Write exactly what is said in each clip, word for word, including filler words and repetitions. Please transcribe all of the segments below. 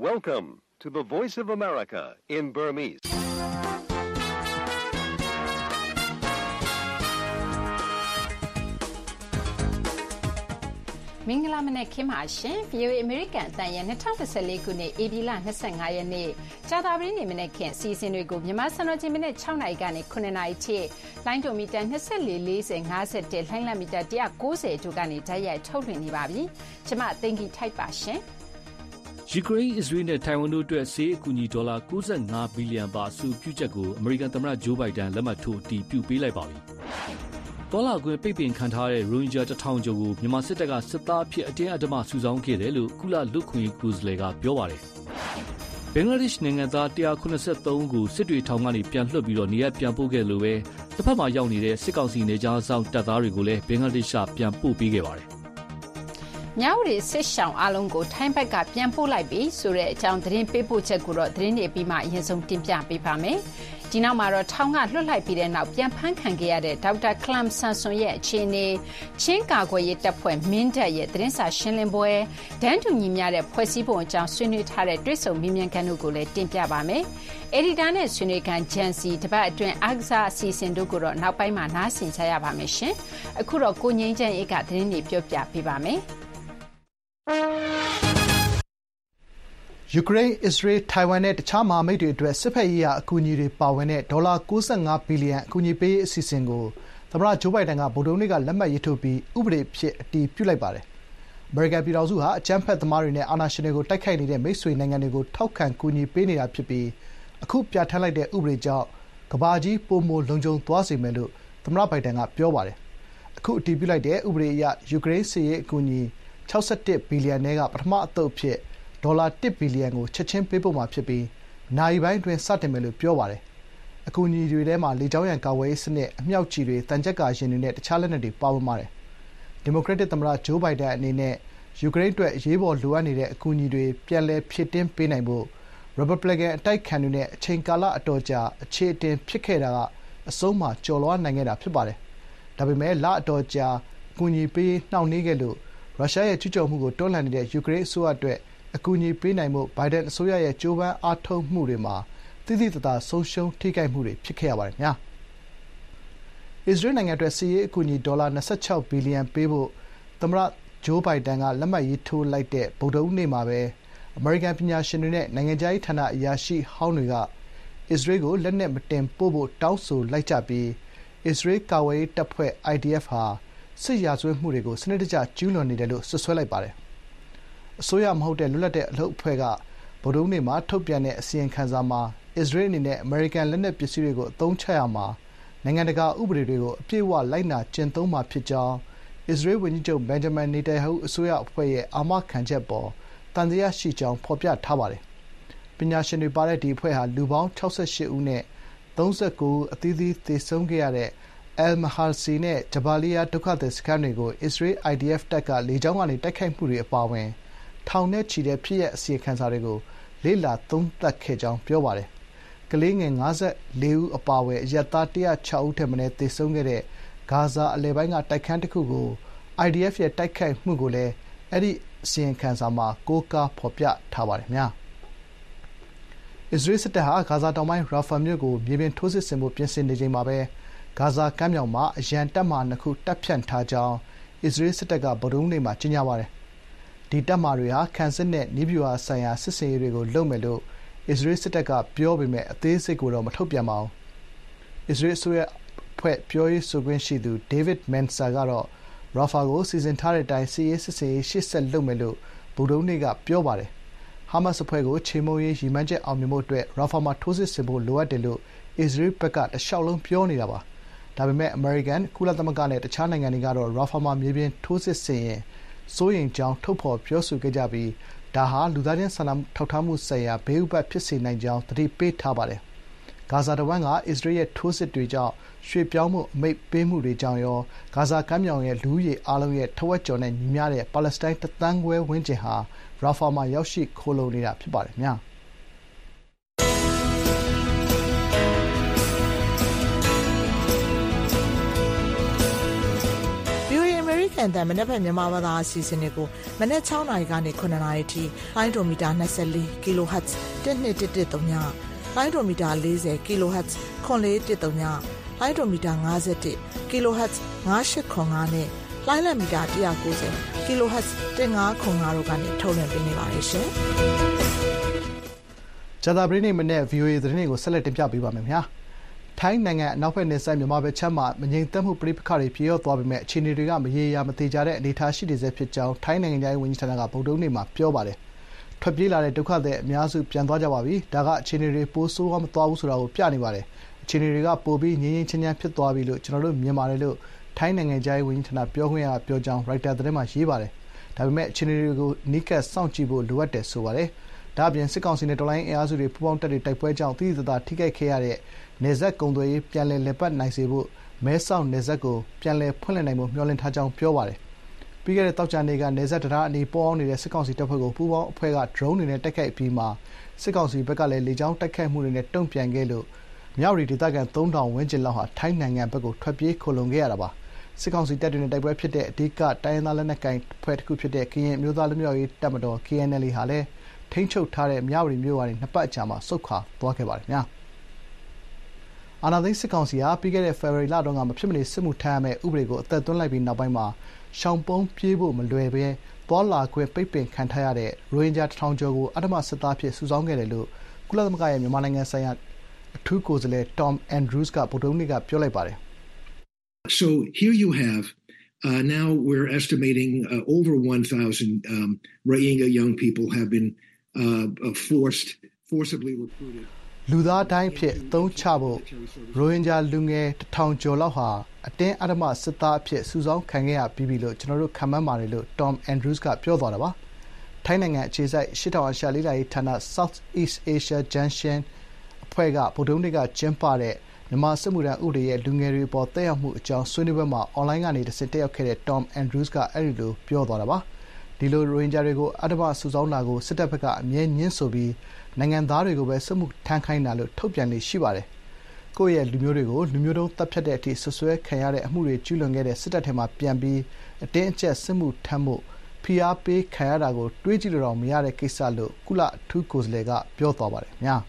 Welcome to the Voice of America in Burmese. ။မင်္ဂလာမနက်ခင်းပါရှင်။ ဗွီအိုအေ အမေရိကန်အသံရဲ့၂၀၁၄ခုနှစ်ဧပြီလ၂၅ရက်နေ့ကြာသပတေးနေ့မနက်ခင်းအစီအစဉ်တွေကိုမြန်မာစံတော်ချိန်မနက်၆နာရီကနေ၇နာရီထိလိုင်းဒိုမီတာ၂၄ ၄၀ ၅၁လှိုင်းလမီတာ၁၉၀တို့ကနေဓာတ်ရိုက်ထုတ်လွှင့်နေပါပြီ။ကျွန်မသိင်္ဂီထိုက်ပါရှင်။ယူကရိန်း၊အစ္စရေးနဲ့ထိုင်ဝမ်တို့အတွက်ဆေးအကူအညီဒေါ်လာ၉၅ဘီလီယံပါအဆိုပြုချက်ကိုအမေရိကန်သမ္မတဂျိုးဘိုင်ဒန်လက်မှတ်ထိုးအတည်ပြုပေးလိုက်ပါပြီ။တော်လာကွင်းပိတ်ပင်ခံထားတဲ့ရိုဟင်ဂျာတထောင်ကျော်ကိုမြန်မာစစ်တပ်ကစစ်သားအဖြစ်အတင်းအဓမ္မစုဆောင်းခဲ့တယ်လို့ကုလလူ့အခွင့်အရေးကိုယ်စားလှယ်ကပြောပါတယ်။ဘင်္ဂလားဒေ့ရှ်နိုင်ငံသား၁၇၃ဦးကိုစစ်တွေထောင်ကနေပြန်လွှတ်ပြီးနေရပ်ပြန်ပို့ခဲ့လို့ပဲတစ်ဖက်မှာရောက်နေတဲ့စစ်ကောင်စီနေကြားဆောင်တပ်သားတွေကိုလည်းဘင်္ဂလားဒေ့ရှ်ပြန်ပို့ပေးခဲ့ပါတယ်။မြဝတီစစ်ရှောင်းအားလုံးကိုထိုင်းဘက်ကပြန်ပို့လိုက်ပြီဆိုတဲ့အကြောင်းသတင်းပေးပို့ချက်ကိုတော့သတင်းတွေပြီးမှအရင်ဆုံးတင်ပြပေးပါမယ်။ဒီနောက်မှာတော့ထောင်ကလွှတ်လိုက်ပြီးတဲ့နောက်ပြန်ဖမ်းခံခဲ့ရတဲ့ဒေါက်တာခလမ်ဆန်ဆွန်ရဲ့အခြေအနေချင်းကာကွယ်ရေးတပ်ဖွဲ့မင်းတပ်ရဲ့သတင်းစာရှင်းလင်းပွဲဒန်းတူညီမျှတဲ့ဖွဲ့စည်းပုံအကြောင်းဆွေးနွေးထားတဲ့တွဲဆုံမြင်မြန်ခန်းတို့ကိုလည်းတင်ပြပါမယ်။အက်ဒီတာနဲ့ဆွေးနွေးခန်းဂျန်စီတပတ်အတွင်းအားကစားအစီအစဉ်တို့ကိုတော့နောက်ပိုင်းမှာနားဆင်ကြရပါမယ်ရှင်။အခုတော့ကိုငိမ့်ချမ်းအေးကသတင်းတွေပြောပြပေးပါမယ်။ယူကရိန်း၊အစ္စရေး၊ထိုင်ဝမ်နဲ့တခြားမဟာမိတ်တွေအတွက်စစ်ဘက်ရေးရာအကူအညီတွေပါဝင်တဲ့ဒေါ်လာ၉၅ဘီလီယံအကူအညီပေးရေးအစီအစဉ်ကိုသမ္မတဂျိုးဘိုင်ဒန်ကဗုဒ္ဓဟူးနေ့ကလက်မှတ်ရေးထိုးပြီးဥပဒေအဖြစ်အတည်ပြုလိုက်ပါတယ်။အမေရိကန်ပြည်ထောင်စုဟာအကြမ်းဖက်သမားတွေနဲ့အာဏာရှင်တွေကိုတိုက်ခိုက်နေတဲ့မိတ်ဆွေနိုင်ငံတွေကိုထောက်ခံကူညီပေးနေတာဖြစ်ပြီးအခုပြဋ္ဌာန်းလိုက်တဲ့ဥပဒေကြောင့်ကမ္ဘာကြီးပိုမိုလုံခြုံသွားစေမယ်လို့သမ္မတဘိုင်ဒန်ကပြောပါတယ်။အခုအတည်ပြုလိုက်တဲ့ဥပဒေအရယူကရိန်းစစ်ရေးအကူအညီ၆၁ဘီလီယံထဲကပထမအသုတ်အဖြစ်ဒေါ်လာတစ်ဘီလီယံကိုချက်ချင်းပေးပို့မှာဖြစ်ပြီးနာရီပိုင်းအတွင်းစတင်မယ်လို့ပြောပါတယ်။အကူအညီတွေထဲမှာလေကြောင်းရန်ကာကွယ်ရေးစနစ်၊အမြောက်ကျည်တွေ၊သံချပ်ကာယာဉ်တွေနဲ့တခြားလက်နက်တွေပါဝင်ပါတယ်။ဒီမိုကရက်တစ်သမ္မတဂျိုးဘိုင်ဒန်အနေနဲ့ယူကရိန်းအတွက်အရေးပေါ်လိုအပ်နေတဲ့အကူအညီတွေပြန်လည်ဖြည့်တင်းပေးနိုင်ဖို့ရီပတ်ဘလီကန်အတိုက်အခံတွေနဲ့အချိန်ကာလအတော်ကြာအခြေအတင်ဖြစ်ခဲ့တာကအဆုံးမှာကျော်လွှားနိုင်ခဲ့တာဖြစ်ပါတယ်။ဒါပေမဲ့လအတော်ကြာအကူအညီပေးရေးနှောင့်နှေးခဲ့လို့ရုရှားရဲ့ကျူးကျော်မှုကိုတွန်းလှန်နေတဲ့ယူကရိန်းအစိုးရအတွက်အကူအညီပေးနိုင်ဖို့ဘိုင်ဒန်အစိုးရရဲ့ကြိုးပမ်းအားထုတ်မှုတွေမှာသိသိသာသာဆုံးရှုံးထိခိုက်မှုတွေဖြစ်ခဲ့ရပါတယ်။အစ္စရေးနိုင်ငံအတွက်စစ်ရေးအကူအညီဒေါ်လာ၂၆ဘီလီယံပေးဖို့သမ္မတဂျိုးဘိုင်ဒန်ကလက်မှတ်ရေးထိုးလိုက်တဲ့ဗုဒ္ဓဟူးနေ့မှာပဲအမေရိကန်ပညာရှင်တွေနဲ့နိုင်ငံခြားရေးဌာနအရာရှိဟောင်းတွေကအစ္စရေးကိုလက်နက်မတင်ပို့ဖို့တောင်းဆိုလိုက်ကြပြီးအစ္စရေးကာကွယ်ရေးတပ်ဖွဲ့ အိုင် ဒီ အက်ဖ် ဟာစစ်ရာဇဝတ်မှုတွေကိုစနစ်တကျကျူးလွန်နေတယ်လို့စွပ်စွဲလိုက်ပါတယ်။အစိုးရမဟုတ်တဲ့လွတ်လပ်တဲ့အလုပ်အဖွဲ့ကဗုဒ္ဓဟူးနေ့မှာထုတ်ပြန်တဲ့အစီရင်ခံစာမှာအစ္စရေးအနေနဲ့အမေရိကန်လက်နက်ပစ္စည်းတွေကိုအသုံးချရာမှာနိုင်ငံတကာဥပဒေတွေကိုအပြည့်အဝလိုက်နာကျင့်သုံးမှာဖြစ်ကြောင်းအစ္စရေးဝန်ကြီးချုပ်ဘင်ဂျမင်နေတန်ယာဟုအစိုးရအဖွဲ့ရဲ့အာမခံချက်အပေါ်သံသယရှိကြောင်းဖော်ပြထားပါတယ်။ပညာရှင်တွေပါတဲ့ဒီအဖွဲ့ဟာလူပေါင်း၆၈ဦးနဲ့၃၉ဦးအသီးသီးသေဆုံးခဲ့ရတဲ့အယ်မဟာစီနဲ့ဂျဘာလီယာဒုက္ခသည်စခန်းတွေကိုအစ္စရေး အိုင် ဒီ အက်ဖ် တပ်ကလေကြောင်းကနေတိုက်ခိုက်မှုတွေအပါအဝင်ထောင်နဲ့ချီတဲ့ဖြစ်ရပ်အစီရင်ခံစာတွေကိုလေ့လာသုံးသပ်ခဲ့ကြောင်းပြောပါတယ်။ကလေးငယ်၅၄ဦးအပါအဝင်အရပ်သား၁၀၆ဦးထက်မနည်းသေဆုံးခဲ့တဲ့ဂါဇာအလယ်ပိုင်းကတိုက်ခန်းတစ်ခုကို အိုင် ဒီ အက်ဖ် ရဲ့တိုက်ခိုက်မှုကိုလည်းအဲဒီအစီရင်ခံစာမှာကိုးကားဖော်ပြထားပါတယ်။အစ္စရေးစစ်တပ်ဟာဂါဇာတောင်ပိုင်းရာဖာမြို့ကိုမြေပြင်ထိုးစစ်ဆင်ဖို့ပြင်ဆင်နေချိန်မှာပဲဂါဇာကမ်းမြောင်မှာအရန်တပ်မဟာနှစ်ခုတပ်ဖြန့်ထားကြောင်းအစ္စရေးစစ်တပ်ကဗုဒ္ဓဟူးနေ့မှာကြေညာပါတယ်။ဒီတပ်မဟာတွေဟာခံစစ်နဲ့နည်းဗျူဟာဆိုင်ရာစစ်ဆင်ရေးတွေကိုလုပ်မယ်လို့အစ္စရေးစစ်တပ်ကပြောပေမဲ့အသေးစိတ်ကိုတော့မထုတ်ပြန်ပါဘူး။အစ္စရေးအစိုးရအဖွဲ့ပြောရေးဆိုခွင့်ရှိသူဒေးဗစ်မန်ဆာကတော့ရာဖာကိုစီစဉ်ထားတဲ့အတိုင်းစစ်ရေးစစ်ဆင်ရေးရှေ့ဆက်လုပ်မယ်လို့ဗုဒ္ဓဟူးနေ့ကပြောပါတယ်။ဟာမတ်စ်အဖွဲ့ကိုချေမှုန်းရေးရည်မှန်းချက်အောင်မြင်ဖို့အတွက်ရာဖာမှာထိုးစစ်ဆင်ဖို့လိုအပ်တယ်လို့အစ္စရေးဘက်ကတလျှောက်လုံးပြောနေတာပါ။ဒါပေမဲ့အမေရိကန်၊ကုလသမဂ္ဂနဲ့တခြားနိုင်ငံတွေကတော့ရာဖာမှာမြေပြင်ထိုးစစ်ဆင်ရင်စိုးရိမ်ကြောင်းထုတ်ဖော်ပြောဆိုခဲ့ကြပြီးဒါဟာလူသားချင်းစာနာထောက်ထားမှုဆိုင်ရာဘေးဥပဒ်ဖြစ်စေနိုင်ကြောင်းသတိပေးထားပါတယ်။ဂါဇာတဝန်းကအစ္စရေးရဲ့ထိုးစစ်တွေကြောင့်ရွှေ့ပြောင်းမှုအမိန့်ပေးမှုတွေကြောင့်ရောဂါဇာကမ်းမြောင်ရဲ့လူဦးရေအားလုံးရဲ့ထက်ဝက်ကျော်နဲ့ညီမျှတဲ့ပါလက်စတိုင်းတစ်သန်းခွဲဝန်းကျင်ဟာရာဖာမှာရောက်ရှိခိုလှုံနေတာဖြစ်ပါတယ်။ and the Manapa Yamavada Sisinico, Manet Naigani Konaniti, Hydrometer Nasali, kilohertz, Tenete Titonia, Hydrometer Laser, kilohertz, Conle Titonia, Hydrometer Nazeti, kilohertz, Nasha Kongane, Lila Mida Diacoze, kilohertz, Tenga Kongarogani, Tolan Binilation. Jadabrini Mane, view the ring was selected Jabba. Tang Nanga, Napa Nessa, Yamabe Chama, Manjintamu Pripkari, Pio, Tobi, Chinigam, Yamatijare, Nitashi is a picture, Tang and Winstanaga, Podunima, Pio Bade. Tobila Duka de Miazu Piandajawabi, Daga, Chiniri, Pusu, Tausura, Pianivare, Chiniriga, Pobi, Nin Chinya Pitoabilu, Chinaru, Yamarilu, Tang and Jai Wintana, Pionia, Piojang, right at the Rema Shibare. Tabime Chinirigo, Nika, Sanchibu, Duete, Suare. Dabian Secons in the line as we promoted the Taipei Tea that T K K Nezak Gondoi, Pianle Lepat Naisebu, Mesa Nezako, Pianle Pulanamo, Yolin Tajang Piovare. Bigger Tauchaniga, Nezatra, Nippon in the Secons Topago, Pua, Pega, drone in a Take Pima, Secons Becale, Lijang Take Moon in a Tumpiangelo, Miauri Titagan, Thome down, Wenjelaha, Tang and Bago, Trapi, Colongiaraba. Secons dead in the Dibwepite, Dika, Diana Lenakai, Pet Cupide, Kian, Mudalmio, Tamador, Kianelli Hale. Tincho Tare, Miauri Muari, Napachama, Soka, Tokabar. Another sequencia, Pigate Ferry Ladong, Pimini Simutame, Ubrigo, that don't like in Nabama, Shampong, Pibu, Malduebe, Bola, Que Pipin, Cantayade, Rohingya Town Jogo, Adama Satapi, Suzangelu, Kulamaka, Mananga Sayan, two Kozele, Tom Andrewska, Potonica, Piolebare. So here you have. Uh, now we're estimating uh, over one thousand um, Rohingya young people have been uh, uh, forced, forcibly recruited. Luda Dine Pit, Don't Chabo, Rohingya Lunge, Town Jolaha, Aten Adama Sata Pit, Susan Kangea, Bibilo, General Kamamarilu, Tom Andrewska, Piodoraba, Tainanga, Chisa, Shita, Shalila, Tana, Southeast Asia Junction, Puega, Poduniga, Jempare. Nama Samura Uri, Lungeri, Botea Mucha, Sunibama, Olangani, the City of Kere, Tom Andrewska, Eridu, Piodoraba, Dilo Rohingya, Adama Suzanago, Sitapaka, Mien Yensobi, Nangandarigo, Samu Tankainalu, Topianli Shibare. Koya Lumurigo, Lumuro, Tapchadeti, Sosue, Kayare, Muri, Julungere, Sitatema, Piambi, a Tencha Samu Tamu, P R P, Kayarago, Twitchiro, Miare Kisalu, Kula, two Kozlega, Piotobare, Ya.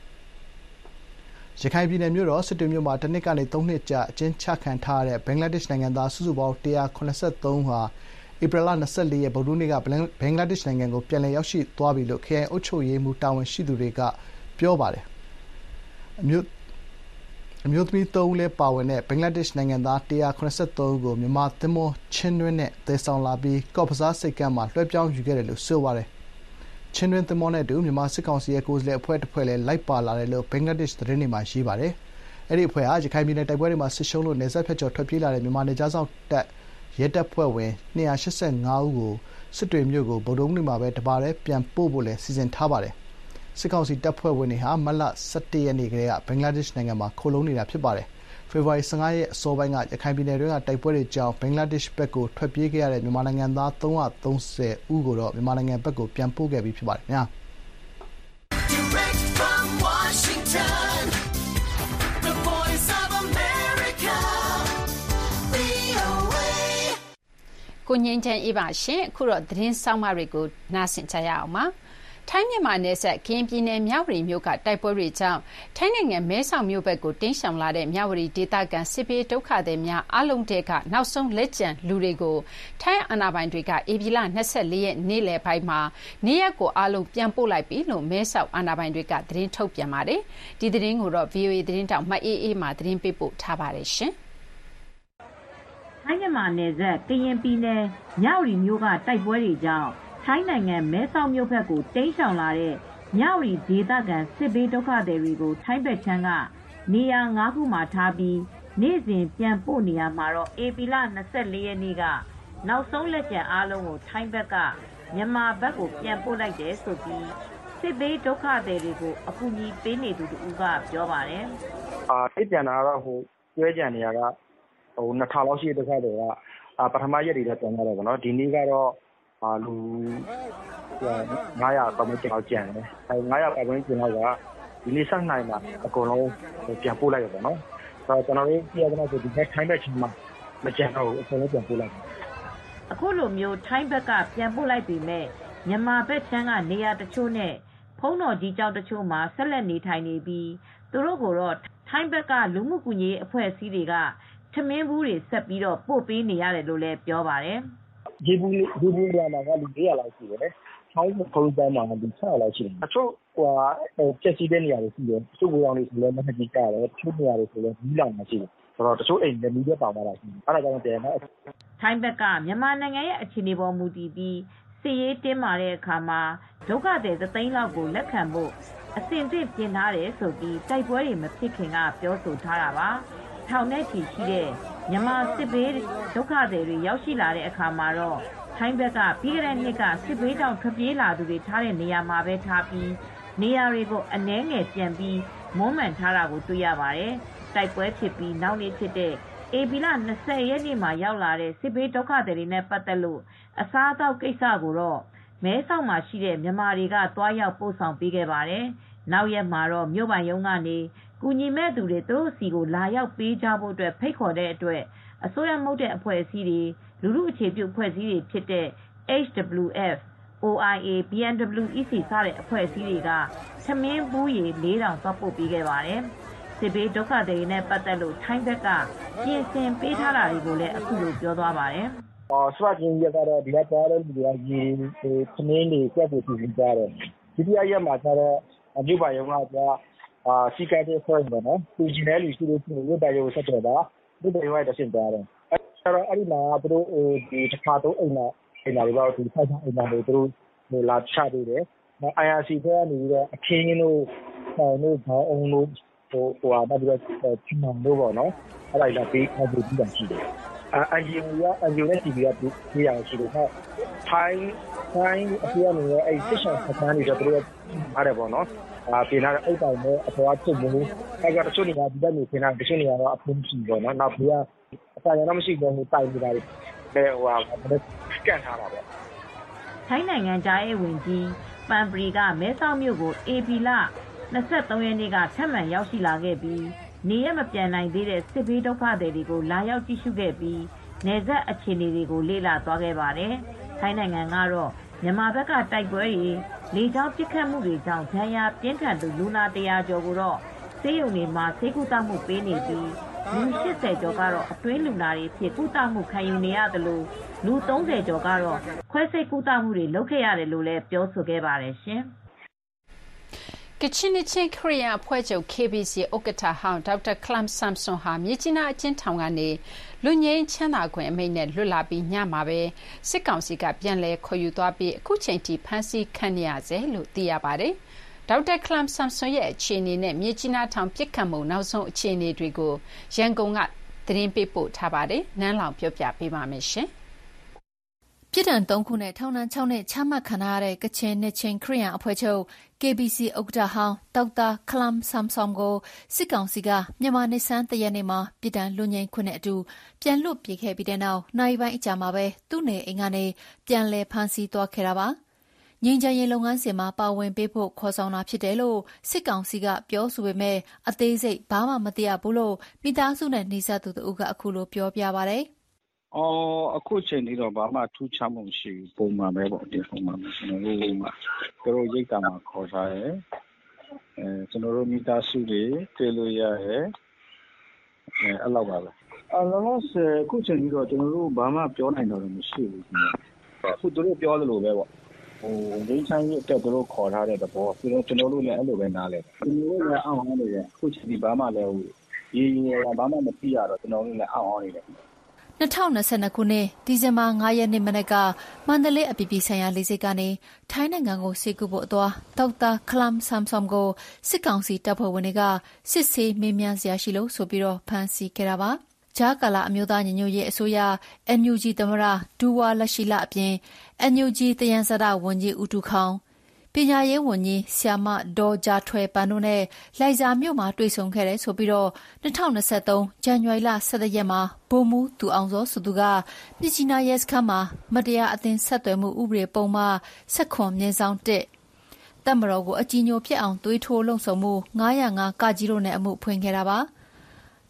Jakai Bina Muro, Situmio Martanica, Tonija, Jen Chakan Tare, Bangladesh Nanganda, Suzuba, Tia, Conasa Tonga, Ibrala Nasali, Boruniga, Bangladesh Nangango, Pialayoshi, Tuabi, Loke, Ocho Ye, Mutaw, and Shiduriga, Piobare. Mutmi Tole Powernet, Bangladesh Nanganda, Tia, Conasa Tongo, Mimatemo, Chinwene, Tesan Labi, Copasa Sekama, Rebjang, you get a Silvare. Chinwin the Monedu, Mimasicons Yakos, Puerto Pele, Laipa, Bangladesh, the Renima Shibare. Eri Pua, Cabinet, I very much show Nezapecho Topila, and Manajas that Yeta Puawe, near Shisen Naugo, Sutum Yugo, Bodunima, Tabare, Pian Pobole, Season Tabare. Seconsi Tapua Winiha, Mala, Sati and Nigrea, Bangladesh Nangama, Colonia Pibare. Favoy Sangai, Sobanga, a cabinet, Taipuri Jow, Bangladesh Beko, Trapiga, and Mananganda, Tonga, don't say Ugo, Mananga Beko, Piampuga, Pibare. Yeah. Direct from Washington, the voice of America, V O A. Kunyan Iba Shin, Kuro, Drin Samarigo, Nasin Tayama. Tanya Nessa, Kimpin and Miauri Muka, Taipori Town, Tang and Mesa Mubeko, Tinsham Lade, Miauri, Ditagan, Sipi, Toka de Mia, Alum Teka, now some legend, Lurigo, Tai Anabandrika, Ibila, Nessali, Nile Paima, Niako Alu, Piampola Pino, Mesa, Anabandrika, Drin Topia Mare, did ring or view Drin Town, my E. Madrin people, Tabaration. Tanya Nessa, Kimpine, Miauri Muka, Taipori Town. China and Mesa Mupeko, Daishan Lare, Miauri, Ditagan, Sibi Doka de Rigo, Taibe Changa, Nia Ngakuma Tabi, Nizin, Piamponia Maro, Ebila, Naseli Niga, now so let your alo, Taibeka, Yama Bako, Piampo like this to be Sibi Doka de Rigo, Apuni, Bene to Uga, Jovane. Ah, Tijanara, who, Yajaniaga, or Nataloshi the Cadera, Patamaya did that another one, Diniga. Lu Naya Community Jan, Naya Community, Listen Nina, a colonel, Piapula, so generally, he has to be that kind of Machano, Piapula. အခုလိုမျိုးထိုင်းဘက်ကပြန်ပို့လိုက်ပေမဲ့မြန်မာဘက်ခြမ်းကနေရာတချို့နဲ့ဖုံးတော်ကြီးကျောင်းတချို့မှာဆက်လက်နေထိုင်နေပြီးသူတို့ကိုတော့ထိုင်းဘက်ကလူမှုကူညီရေးအဖွဲ့အစည်းတွေကထမင်းဘူးတွေဆက်ပြီးတော့ပို့ပေးနေရတယ်လို့လည်းပြောပါတယ်။ဒီဘူးဒီဘူးရမှာကလူတွေရလာရှိတယ်။ထိုင်းဖုံးသားမှာလူချလာရှိတယ်။အချို့ဟိုချက်စီတဲ့နေရာတွေရှိတယ်။သူ့ကိုယ်တော်လေးဆိုလည်းမနှကြီးကြတယ်။တချို့နေရာတွေဆိုလည်းကြီးလောင်နေရှိတယ်။ဆိုတော့တချို့အိမ်လည်းမီးတွေပေါင်လာတာရှိတယ်။အဲ့ဒါကြောင့်တည်းနော်။ထိုင်းဘက်ကမြန်မာနိုင်ငံရဲ့အခြေအနေပေါ်မူတည်ပြီးစစ်ရေးတင်းမာတဲ့အခါမှာဒုက္ခသည်သသိန်းလောက်ကိုလက်ခံဖို့အစဉ်အသင့်ပြင်ထားတယ်ဆိုပြီးတိုက်ပွဲတွေမဖြစ်ခင်ကပြောဆိုထားတာပါ။ထောင်နဲ့ချီရှိတဲ့မြန်မာစစ်ဘေးဒုက္ခသည်တွေရောက်ရှိလာတဲ့အခါမှာတော့ထိုင်းဘက်ကပြီးခဲ့တဲ့နှစ်ကစစ်ဘေးကြောင့်ထွက်ပြေးလာသူတွေထားတဲ့နေရာမှာပဲထားပြီးနေရာတွေကိုအနည်းငယ်ပြန်ပြီးမွမ်းမံထားတာကိုတွေ့ရပါတယ်။တိုက်ပွဲဖြစ်ပြီးနောက်နေ့ဖြစ်တဲ့ဧပြီလ၂၀ရက်နေ့မှာရောက်လာတဲ့စစ်ဘေးဒုက္ခသည်တွေနဲ့ပတ်သက်လို့အစားအသောက်ကိစ္စကိုတော့မဲဆောက်မှာရှိတဲ့မြန်မာတွေကတွားရောက်ပို့ဆောင်ပေးခဲ့ပါတယ်။နောက်ရက်မှာတော့မြို့ပိုင်ရုံးကနေကူညီမဲ့သူတွေသူတို့စီကိုလာရောက်ပေးကြဖို့အတွက်ဖိတ်ခေါ်တဲ့အတွက်အစိုးရမဟုတ်တဲ့အဖွဲ့အစည်းတွေလူမှုအခြေပြုအဖွဲ့အစည်းတွေဖြစ်တဲ့ H W F, O I A, B N W E C စတဲ့အဖွဲ့အစည်းတွေကသမင်းဘူးရေ၄ထောင်သွားပို့ပေးခဲ့ပါတယ်။စစ်ဘေးဒုက္ခသည်တွေနဲ့ပတ်သက်လို့ထိုင်းဘက်ကပြင်ဆင်ပေးထားတာတွေကိုလည်းအခုလိုပြောသွားပါတယ်။အော်စပတ်ချင်းရကတော့ဒီကသွားတဲ့လူတွေကရေသမင်းတွေကြက်ကိုပြင်ကြတယ်။ဒီပြရက်မှာကျတော့အပြုပါရုံကကအာစီကတ်တဲ့ဆွဲတယ်နော်။သူကျင်တဲ့လူရှိလို့ရှိရင်ရုပ်တရားကိုဆက်တယ်ပါ။ဒီတွေဝိုင်းတဆင့်သွားတယ်။အဲ့တော့အဲ့ဒီမှာသူတို့ဒီတစ်ခါတော့အိမ်မှာအိမ်မှာတွေပါဒီဖိုက်ဆောင်အိမ်မှာတွေသူတို့ဟိုလာချပေးတယ်။ I R C ကနေပြီးတော့အခင်းတို့ဟိုတို့ဘောင်းအောင်တို့ဟိုဟိုဟာပြီးတော့ချင်းမတို့ပေါ့နော်။အဲ့ဒါလည်းပေးထားပြီးပြန်ရှိတယ်။အအရင်ကအရင်နဲ့ဒီကပြီးရရှိတယ်။ဟုတ်ထိုင်းထိုင်းအပြည့်အနေနဲ့အဲ့စစ်ဆောင်စခန်းတွေတော့သူတို့အားတယ်ပေါ့နော်။အာပြင်လာတဲ့အိတ်တိုင်နဲ့အပေါ်ထုတ်မှုအဲ့ကတချို့နေရာဒီကနေပြင်လာတချို့နေရာတော့အဖုံးရှိပေါ့နော်။နောက်ပြီးအစာရတော့မရှိဘူးဟိုတိုင်နေတာတွေပဲဟိုဟာကန့်ထားတာပေါ့ထိုင်းနိုင်ငံသားရဲ့ဝင်ကြီးပန်ပရီကမဲဆောက်မြို့ကိုဧပြီလ၂၃ရက်နေ့ကထပ်မံရောက်ရှိလာခဲ့ပြီးနေရမပြန်နိုင်သေးတဲ့စစ်ဘေးဒုက္ခသည်တွေကိုလာရောက်ကြည့်ရှုခဲ့ပြီးနယ်စပ်အခြေအနေတွေကိုလေ့လာသွားခဲ့ပါတယ်။ထိုင်းနိုင်ငံကတော့မြန်မာဘက်ကတိုက်ပွဲတွေလေကြောင်းပစ်ခတ်မှုတွေကြောင့်ဒဏ်ရာပြင်းထန်သူလူနာတရာကျော်ကိုတော့ဆေးရုံတွေမှာဆေးကုသမှုပေးနေပြီးလူ၈၀ကျော်ကတော့အတွင်းလူနာတွေဖြစ်ကုသမှုခံယူနေရတယ်လို့လူ၃၀ကျော်ကတော့ခွဲစိတ်ကုသမှုတွေလုပ်ခဲ့ရတယ်လို့လည်းပြောဆိုခဲ့ပါတယ်ရှင်။ကချင်နှစ်ချင်းခရီးယန်အဖွဲ့ချုပ် K B C ဥက္ကဋ္ဌဟောင်းဒေါက်တာခလမ်ဆမ်ဆွန်ဟာမြစ်ကြီးနားအကျဉ်းထောင်ကနေလူငင်းချမ်းသာခွင့်အမိန့်နဲ့လွတ်လာပြီးညမှာပဲစစ်ကောင်စီကပြန်လည်ခေါ်ယူသွားပြီးအခုချိန်ထိဖမ်းဆီးခံနေရဆဲလို့သိရပါတယ်။ဒေါက်တာခလမ်ဆမ်ဆွန်ရဲ့အခြေအနေနဲ့မြစ်ကြီးနားထောင်ပြစ်ခတ်မှုနောက်ဆုံးအခြေအနေတွေကိုရန်ကုန်ကသတင်းပေးပို့ထားပါတယ်။နန်းလောင်ပြောပြပေးပါမယ်ရှင်။ပြစ်ဒဏ်၃ခုနဲ့ထောင်ဒဏ်၆နှစ်ချမှတ်ခံရတဲ့ကချင်နှစ်ချင်းခရီးယန်အဖွဲ့ချုပ် K B C ဥက္ကဋ္ဌဟောင်းဒေါက်တာခလမ်ဆမ်ဆွန်ကိုစစ်ကောင်စီကမြန်မာနှစ်ဆန်းတရက်နေ့မှာပြစ်ဒဏ်လွတ်ငြိမ်းခွင့်နဲ့အတူပြန်လွတ်ပြေခဲ့ပြီးတဲ့နောက်နိုင်ပိုင်းအကြာမှာပဲသူ့နေအိမ်ကနေပြန်လည်ဖမ်းဆီးသွားခဲ့တာပါ။ငြိမ်းချမ်းရေးလုပ်ငန်းစဉ်မှာပါဝင်ပေးဖို့ခေါ်ဆောင်တာဖြစ်တယ်လို့စစ်ကောင်စီကပြောဆိုပေမဲ့အသေးစိတ်ဘာမှမသိရဘူးလို့မိသားစုနဲ့နှိစက်သူတို့ကအခုလိုပြောပြပါတယ်။အော်အခုချိန်ထိတော့ဘာမှထူးခြားမှုမရှိဘူးပုံမှန်ပဲပေါ့ဒီပုံမှန်ကျွန်တော်တို့မှာတို့ရိတ်တာမှာခေါ်ထားရဲအဲကျွန်တော်တို့မိသားစုတွေတွေ့လို့ရရဲအဲအဲ့လောက်ပါပဲအလုံးလုံးအခုချိန်ထိတော့ကျွန်တော်တို့ဘာမှပြောနိုင်တော့မရှိဘူးခင်ဗျအခုတို့ပြောသလိုပဲပေါ့ဟိုငိမ့်ချမ်းကြီးအတွက်တို့ခေါ်ထားတဲ့သဘောပြီးတော့ကျွန်တော်တို့လည်းအဲ့လိုပဲနားလဲကျွန်တော်တို့လည်းအောင်းအောင်နေတယ်အခုချိန်ဒီဘာမှလည်းဟိုရေးရေးဘာမှမသိရတော့ကျွန်တော်တို့လည်းအောင်းအောင်နေတယ်၂၀၂၂ခုနှစ်ဒီဇင်ဘာ၅ရက်နေ့မနက်ကမန္တလေးအပြည်ပြည်ဆိုင်ရာလေဆိပ်ကနေထိုင်းနိုင်ငံကိုဆေးကုဖို့အသွားဒေါက်တာခလမ်ဆမ်ဆွန်ကိုစစ်ကောင်စီတပ်ဖွဲ့ဝင်တွေကစစ်ဆေးမေးမြန်းစရာရှိလို့ဆိုပြီးတော့ဖမ်းဆီးခဲ့တာပါ။ဂျာကာလာအမျိုးသားညီညွတ်ရေးအစိုးရ N U G သမရဒူဝါလက်ရှိလအပြင် N U G တယန်ဇဒဝန်ကြီးဦးတူခေါင်ပညာရေးဝန်ကြီးဆ iam မဒေါ်ဂျာထွယ်ပန်တို့နဲ့လိုက်ဇာမြို့မှာတွေ့ဆုံခဲ့တယ်ဆိုပြီးတော့၂၀၂၃ဇန်နဝါရီလ၁၁ရက်မှာဗိုလ်မှူးသူအောင်စောစုသူကမြစ်ကြီးနားရဲစခန်းမှာမတရားအသင်းဆက်သွယ်မှုဥပဒေပုံမှန်၁၇မြင်းဆောင်တစ်တပ်မတော်ကိုအကြီးညိုဖြစ်အောင်သွေးထိုးလှုံ့ဆော်မှု၅၀၅ကကြီးတို့နဲ့အမှုဖွင့်ခဲ့တာပါ။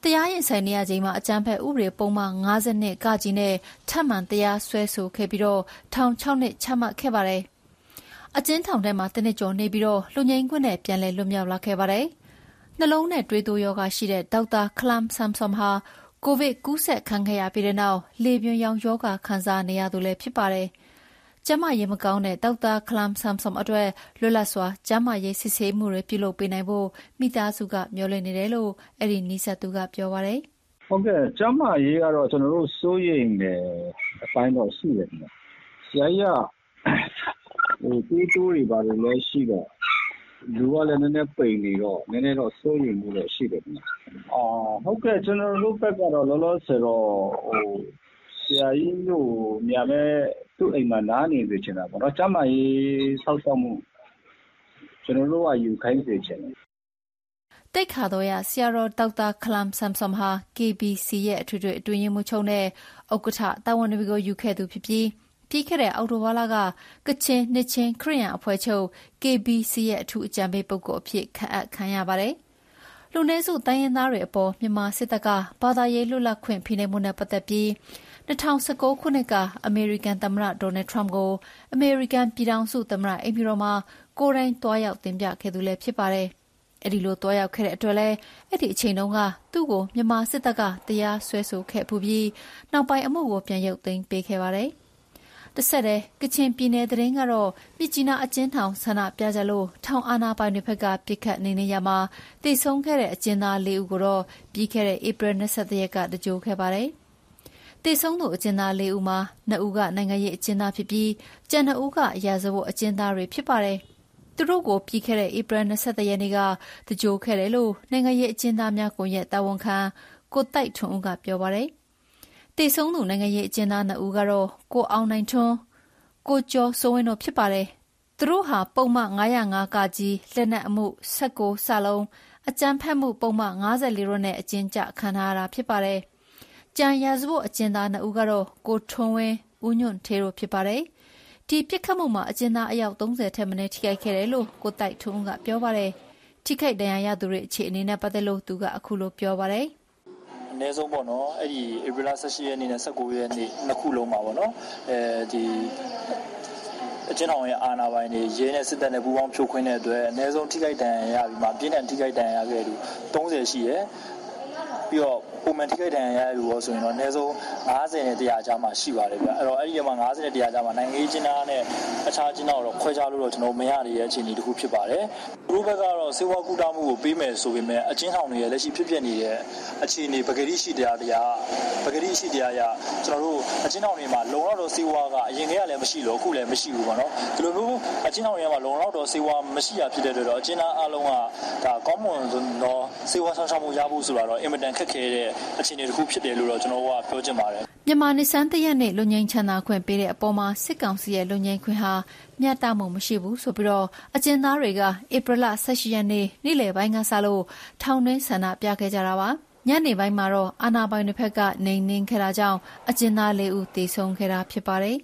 တရားရင်ဆိုင်နေရချိန်မှာအကြမ်းဖက်ဥပဒေပုံမှန်၅၀နှစ်ကကြီးနဲ့ထပ်မံတရားစွဲဆိုခဲ့ပြီးတော့ထောင်၆နှစ်ချမှတ်ခဲ့ပါတယ်။အကျဉ်းထောင်ထဲမှာတနစ်ကျော်နေပြီးတော့လူငင်းခွင့်နဲ့ပြန်လည်လွတ်မြောက်လာခဲ့ပါတယ်။နှလုံးနဲ့တွေးတိုးရောဂါရှိတဲ့ဒေါက်တာခလမ်ဆမ်ဆမ်ဟာကိုဗစ်ကူးစက်ခံခဲ့ရပြီးတဲ့နောက်လေပြင်းရောင်ရောဂါခံစားနေရသူလည်းဖြစ်ပါတယ်။ကျန်းမာရေးမကောင်းတဲ့ဒေါက်တာခလမ်ဆမ်ဆမ်အတွက်လွတ်လပ်စွာကျန်းမာရေးစစ်ဆေးမှုတွေပြုလုပ်ပေးနိုင်ဖို့မိသားစုကမျှော်လင့်နေတယ်လို့အဲ့ဒီနီးစပ်သူကပြောပါတယ်။ဟုတ်ကဲ့ကျန်းမာရေးကတော့ကျွန်တော်တို့စိုးရိမ်နေအပိုင်းတော့ရှိတယ်ခင်ဗျ။ဆရာကြီးကဟိုတွေးတိုးတွေပါလို့လည်းရှိတော့လူကလည်းနည်းနည်းပိန်နေတော့နည်းနည်းတော့စိုးရိမ်မှုလည်းရှိတယ်ခင်ဗျ။အော်ဟုတ်ကဲ့ကျွန်တော်တို့ဘက်ကတော့လောလောဆယ်တော့ဟိုဆရာကြီးတို့မြန်မဲ့သူ့အိမ်မှာနားနေစေချင်တာပေါ့နော်ကျမကြီးဆောက်ရှောက်မှုကျွန်တော်တို့ကယူခိုင်းစေချင်တယ်တိတ်ခါတော့ရဆရာတော်ဒေါက်တာခလမ်ဆမ်ဆမ်ဟာ ကေ ဘီ စီ ရဲ့အထွေထွေအတွင်းရေးမှူးချုပ်နဲ့ဥက္ကဋ္ဌတာဝန်တွေကိုယူခဲ့သူဖြစ်ပြီးပြီးခဲ့တဲ့အောက်တိုဘာလကကချင်နှစ်ချင်းခရစ်ယာန်အဖွဲ့ချုပ် ကေ ဘီ စီ ရဲ့အထူးအကြံပေးပုဂ္ဂိုလ်အဖြစ်ခန့်အပ်ခံရပါတယ်။လူနည်းစုတိုင်းရင်းသားတွေအပေါ်မြန်မာစစ်တပ်ကဘာသာရေးလွတ်လပ်ခွင့်ဖိနှိပ်မှုနဲ့ပတ်သက်ပြီး၂၀၁၉ခုနှစ်ကအမေရိကန်သမ္မတဒေါ်နယ်ထရမ့်ကိုအမေရိကန်ပြည်ထောင်စုသမ္မတအိမ်ဖြူတော်မှာကိုယ်တိုင်တွားရောက်တင်ပြခဲ့သူလည်းဖြစ်ပါတယ်။အဲဒီလိုတွားရောက်ခဲ့တဲ့အတွက်လည်းအဲ့ဒီအချိန်တုန်းကသူ့ကိုမြန်မာစစ်တပ်ကတရားစွဲဆိုခဲ့ပူပြီးနောက်ပိုင်းအမှုကိုပြန်ရုပ်သိမ်းပေးခဲ့ပါတယ်။တစ်ဆက်တည်းကချင်ပြည်နယ်သတင်းကတော့မြစ်ကြီးနားအကျဉ်းထောင်ဆန္ဒပြကြလို့ထောင်အာဏာပိုင်တွေဘက်ကပြစ်ခတ်နေနေရမှာတည်ဆုံခဲ့တဲ့အကျဉ်းသား၄ဦးကိုတော့ပြီးခဲ့တဲ့ဧပြီ၂၁ရက်ကတကြိုခဲ့ပါတယ်။တည်ဆုံသူအကျဉ်းသား၄ဦးမှာနှစ်ဦးကနိုင်ငံရေးအကျဉ်းသားဖြစ်ပြီးကျန်နှစ်ဦးကရာဇဝတ်အကျဉ်းသားတွေဖြစ်ပါတယ်။သူတို့ကိုပြီးခဲ့တဲ့ဧပြီ၂၁ရက်နေ့ကတကြိုခဲ့တယ်လို့နိုင်ငံရေးအကျဉ်းသားများကွန်ရက်တာဝန်ခံကိုတိုက်ထွန်းဦးကပြောပါတယ်။တည်ဆုံသူနိုင်ငံရေးအကျဉ်းသားနှစ်ဦးကတော့ကိုအောင်နိုင်ထွန်းကိုကျော်စိုးဝင်းတို့ဖြစ်ပါတယ်။သူတို့ဟာပုံမှန်၅၀၅ကကြီးလက်နက်အမှု၁၉စလုံးအကြမ်းဖက်မှုပုံမှန်၅၄ရုံးနဲ့အကျဉ်းချခံထားရတာဖြစ်ပါတယ်။ကြံရာဇဝတ်အကျဉ်းသားနှစ်ဦးကတော့ကိုထွန်းဝင်းဦးညွန့်ထေတို့ဖြစ်ပါတယ်။ဒီပြစ်ခတ်မှုမှာအကျဉ်းသားအယောက်၃၀ထက်မနည်းထိခိုက်ခဲ့တယ်လို့ကိုတိုက်ထွန်းကပြောပါတယ်။ထိခိုက်ဒဏ်ရာရသူတွေအခြေအနေနဲ့ပတ်သက်လို့သူကအခုလိုပြောပါတယ်။အနည်းဆုံးပေါ့နော်အဲ့ဒီဧပြီလ၁၈ရက်နေ့နဲ့၁၉ရက်နေ့နှစ်ခုလုံးမှာပေါ့နော်အဲဒီအကျဉ်းထောင်ရဲ့အာဏာပိုင်တွေရဲနဲ့စစ်တပ်နဲ့ပူးပေါင်းဖြိုခွင်းတဲ့အတွက်အနည်းဆုံးထိခိုက်ဒဏ်ရာရပြီးမှပြင်းထန်ထိခိုက်ဒဏ်ရာရခဲ့သူ၃၀ရှိရယ်ပြီးတော့ပုံမှန်ထိခိုက်ဒဏ်ရာရလူရောဆိုရင်တော့အနည်းဆုံး၅၀နဲ့၁၀၀ကြားမှာရှိပါတယ်ဗျအဲ့တော့အဲ့ဒီမှာ၅၀နဲ့၁၀၀ကြားမှာနိုင်ငံရေးကျင်းသားနဲ့အခြားကျင်းသားတော့ခွဲခြားလို့တော့ကျွန်တော်မရတဲ့အခြေအနေတစ်ခုဖြစ်ပါတယ်သူတို့ဘက်ကတော့စေဝါကူတာမှုကိုပေးမယ်ဆိုပေမဲ့အကျဉ်းထောင်တွေရဲ့လက်ရှိဖြစ်ဖြစ်နေတဲ့အခြေအနေပဂတိရှိတရားတရားပဂတိရှိတရားရကျွန်တော်တို့အကျဉ်းထောင်တွေမှာလုံလောက်တော့စေဝါကအရင်ကလည်းမရှိလို့အခုလည်းမရှိဘူးပေါ့နော်ဒီလိုမျိုးအကျဉ်းထောင်တွေမှာလုံလောက်တော့စေဝါမရှိရဖြစ်တဲ့အတွက်တော့အကျဉ်းသားအလုံးကဒါကောင်းမွန်သောစေဝါဆောင်ရှောက်မှုရဖို့ဆိုတာတော့အင်မတန်ခက်ခဲတဲ့အခြေအနေတစ်ခုဖြစ်တယ်လို့တော့ကျွန်တော်ကပြောချင်ပါတယ်မြန်မာနေဆန်းတရက်နဲ့လူငင်းချမ်းသာခွင့်ပေးတဲ့အပေါ်မှာစစ်ကောင်စီရဲ့လူငင်းခွင့်ဟာမျှတမှုမရှိဘူးဆိုပြီးတော့အကျဉ်းသားတွေကဧပြီလ၁၈ရက်နေ့နေ့လယ်ပိုင်းကစလို့ထောင်တွင်းဆန္ဒပြခဲ့ကြတာပါညနေပိုင်းမှာတော့အာဏာပိုင်တွေဘက်ကနေနှင်းခဲ့တာကြောင့်အကျဉ်းသား၄ဦးသေဆုံးခဲ့တာဖြစ်ပါတယ်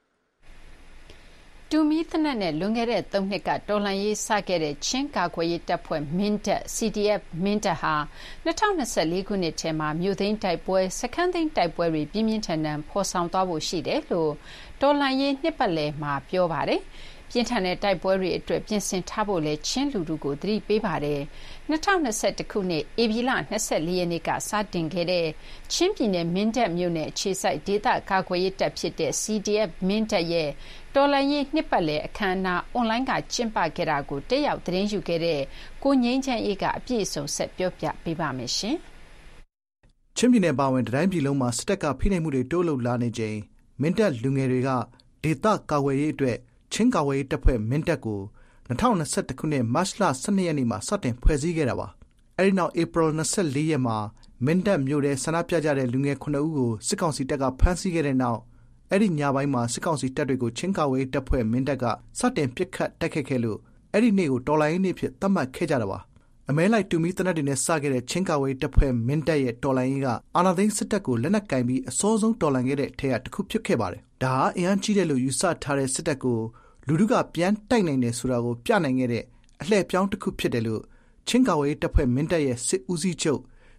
တူမီသနက်နဲ့လွန်ခဲ့တဲ့၃နှစ်ကတော်လှန်ရေးစခဲ့တဲ့ချင်းကာကွယ်ရေးတပ်ဖွဲ့မင်းတပ် စီ ဒီ အက်ဖ် မင်းတပ်ဟာ၂၀၂၄ခုနှစ်ထဲမှာမြို့သိမ်းတိုက်ပွဲစခန်းသိမ်းတိုက်ပွဲတွေပြင်းပြင်းထန်ထန်ဖော်ဆောင်သွားဖို့ရှိတယ်လို့တော်လှန်ရေးနှစ်ပတ်လည်မှာပြောပါတယ်ပြင်းထန်တဲ့တိုက်ပွဲတွေအတွက်ပြင်ဆင်ထားဖို့လဲချင်းလူထုကိုသတိပေးပါတယ်၂၀၂၁ခုနှစ်ဧပြီလ၂၄ရက်နေ့ကစတင်ခဲ့တဲ့ချင်းပြည်နယ်မင်းတပ်မြို့နယ်ခြေစိုက်ဒေသကာကွယ်ရေးတပ်ဖြစ်တဲ့ စီ ဒီ အက်ဖ် မင်းတပ်ရဲ့တော်လှန်ရေးနှစ်ပတ်လည်အခမ်းအနားအွန်လိုင်းကကျင်းပခဲ့တာကိုတက်ရောက်သတင်းယူခဲ့တဲ့ကိုငိမ့်ချမ်းအေးကအပြည့်အစုံဆက်ပြောပြပေးပါမယ်ရှင်။ချင်းပြည်နယ်ပါဝင်တိုင်းပြည်လုံးမှာစစ်တပ်ကဖိနှိပ်မှုတွေတိုးလုပ်လာနေချိန်မင်းတပ်လူငယ်တွေကဒေသကာကွယ်ရေးအတွက်ချင်းကာကွယ်ရေးတပ်ဖွဲ့မင်းတပ်ကို၂၀၂၁ခုနှစ်မတ်လ၁၂ရက်နေ့မှာစတင်ဖွဲ့စည်းခဲ့တာပါ။အဲဒီနောက်ဧပြီ၂၄ရက်မှာမင်းတပ်မြို့ထဲဆန္ဒပြကြတဲ့လူငယ်ခုနှစ်ဦးကိုစစ်ကောင်စီတပ်ကဖမ်းဆီးခဲ့တဲ့နောက်အဲ့ဒီညပိုင်းမှာစစ်ကောင်စီတပ်တွေကိုချင်းကာဝေးတပ်ဖွဲ့မင်းတပ်ကစတင်ပစ်ခတ်တိုက်ခတ်ခဲ့လို့အဲ့ဒီနေ့ကိုတော်လိုင်းနေ့ဖြစ်သတ်မှတ်ခဲ့ကြတာပါအမဲလိုက်တူမီတနက်တွေနဲ့စခဲ့တဲ့ချင်းကာဝေးတပ်ဖွဲ့မင်းတပ်ရဲ့တော်လိုင်းရေးကအာဏာသိမ်းစစ်တပ်ကိုလက်နက်ကင်ပြီးအစောဆုံးတော်လှန်ခဲ့တဲ့ထဲကတစ်ခုဖြစ်ခဲ့ပါတယ်ဒါဟာအင်အားကြီးတယ်လို့ယူဆထားတဲ့စစ်တပ်ကိုလူထုကပြန်တိုက်နိုင်တယ်ဆိုတာကိုပြနိုင်ခဲ့တဲ့အလှည့်ပြောင်းတစ်ခုဖြစ်တယ်လို့ချင်းကာဝေးတပ်ဖွဲ့မင်းတပ်ရဲ့စစ်ဦးစီးချုပ်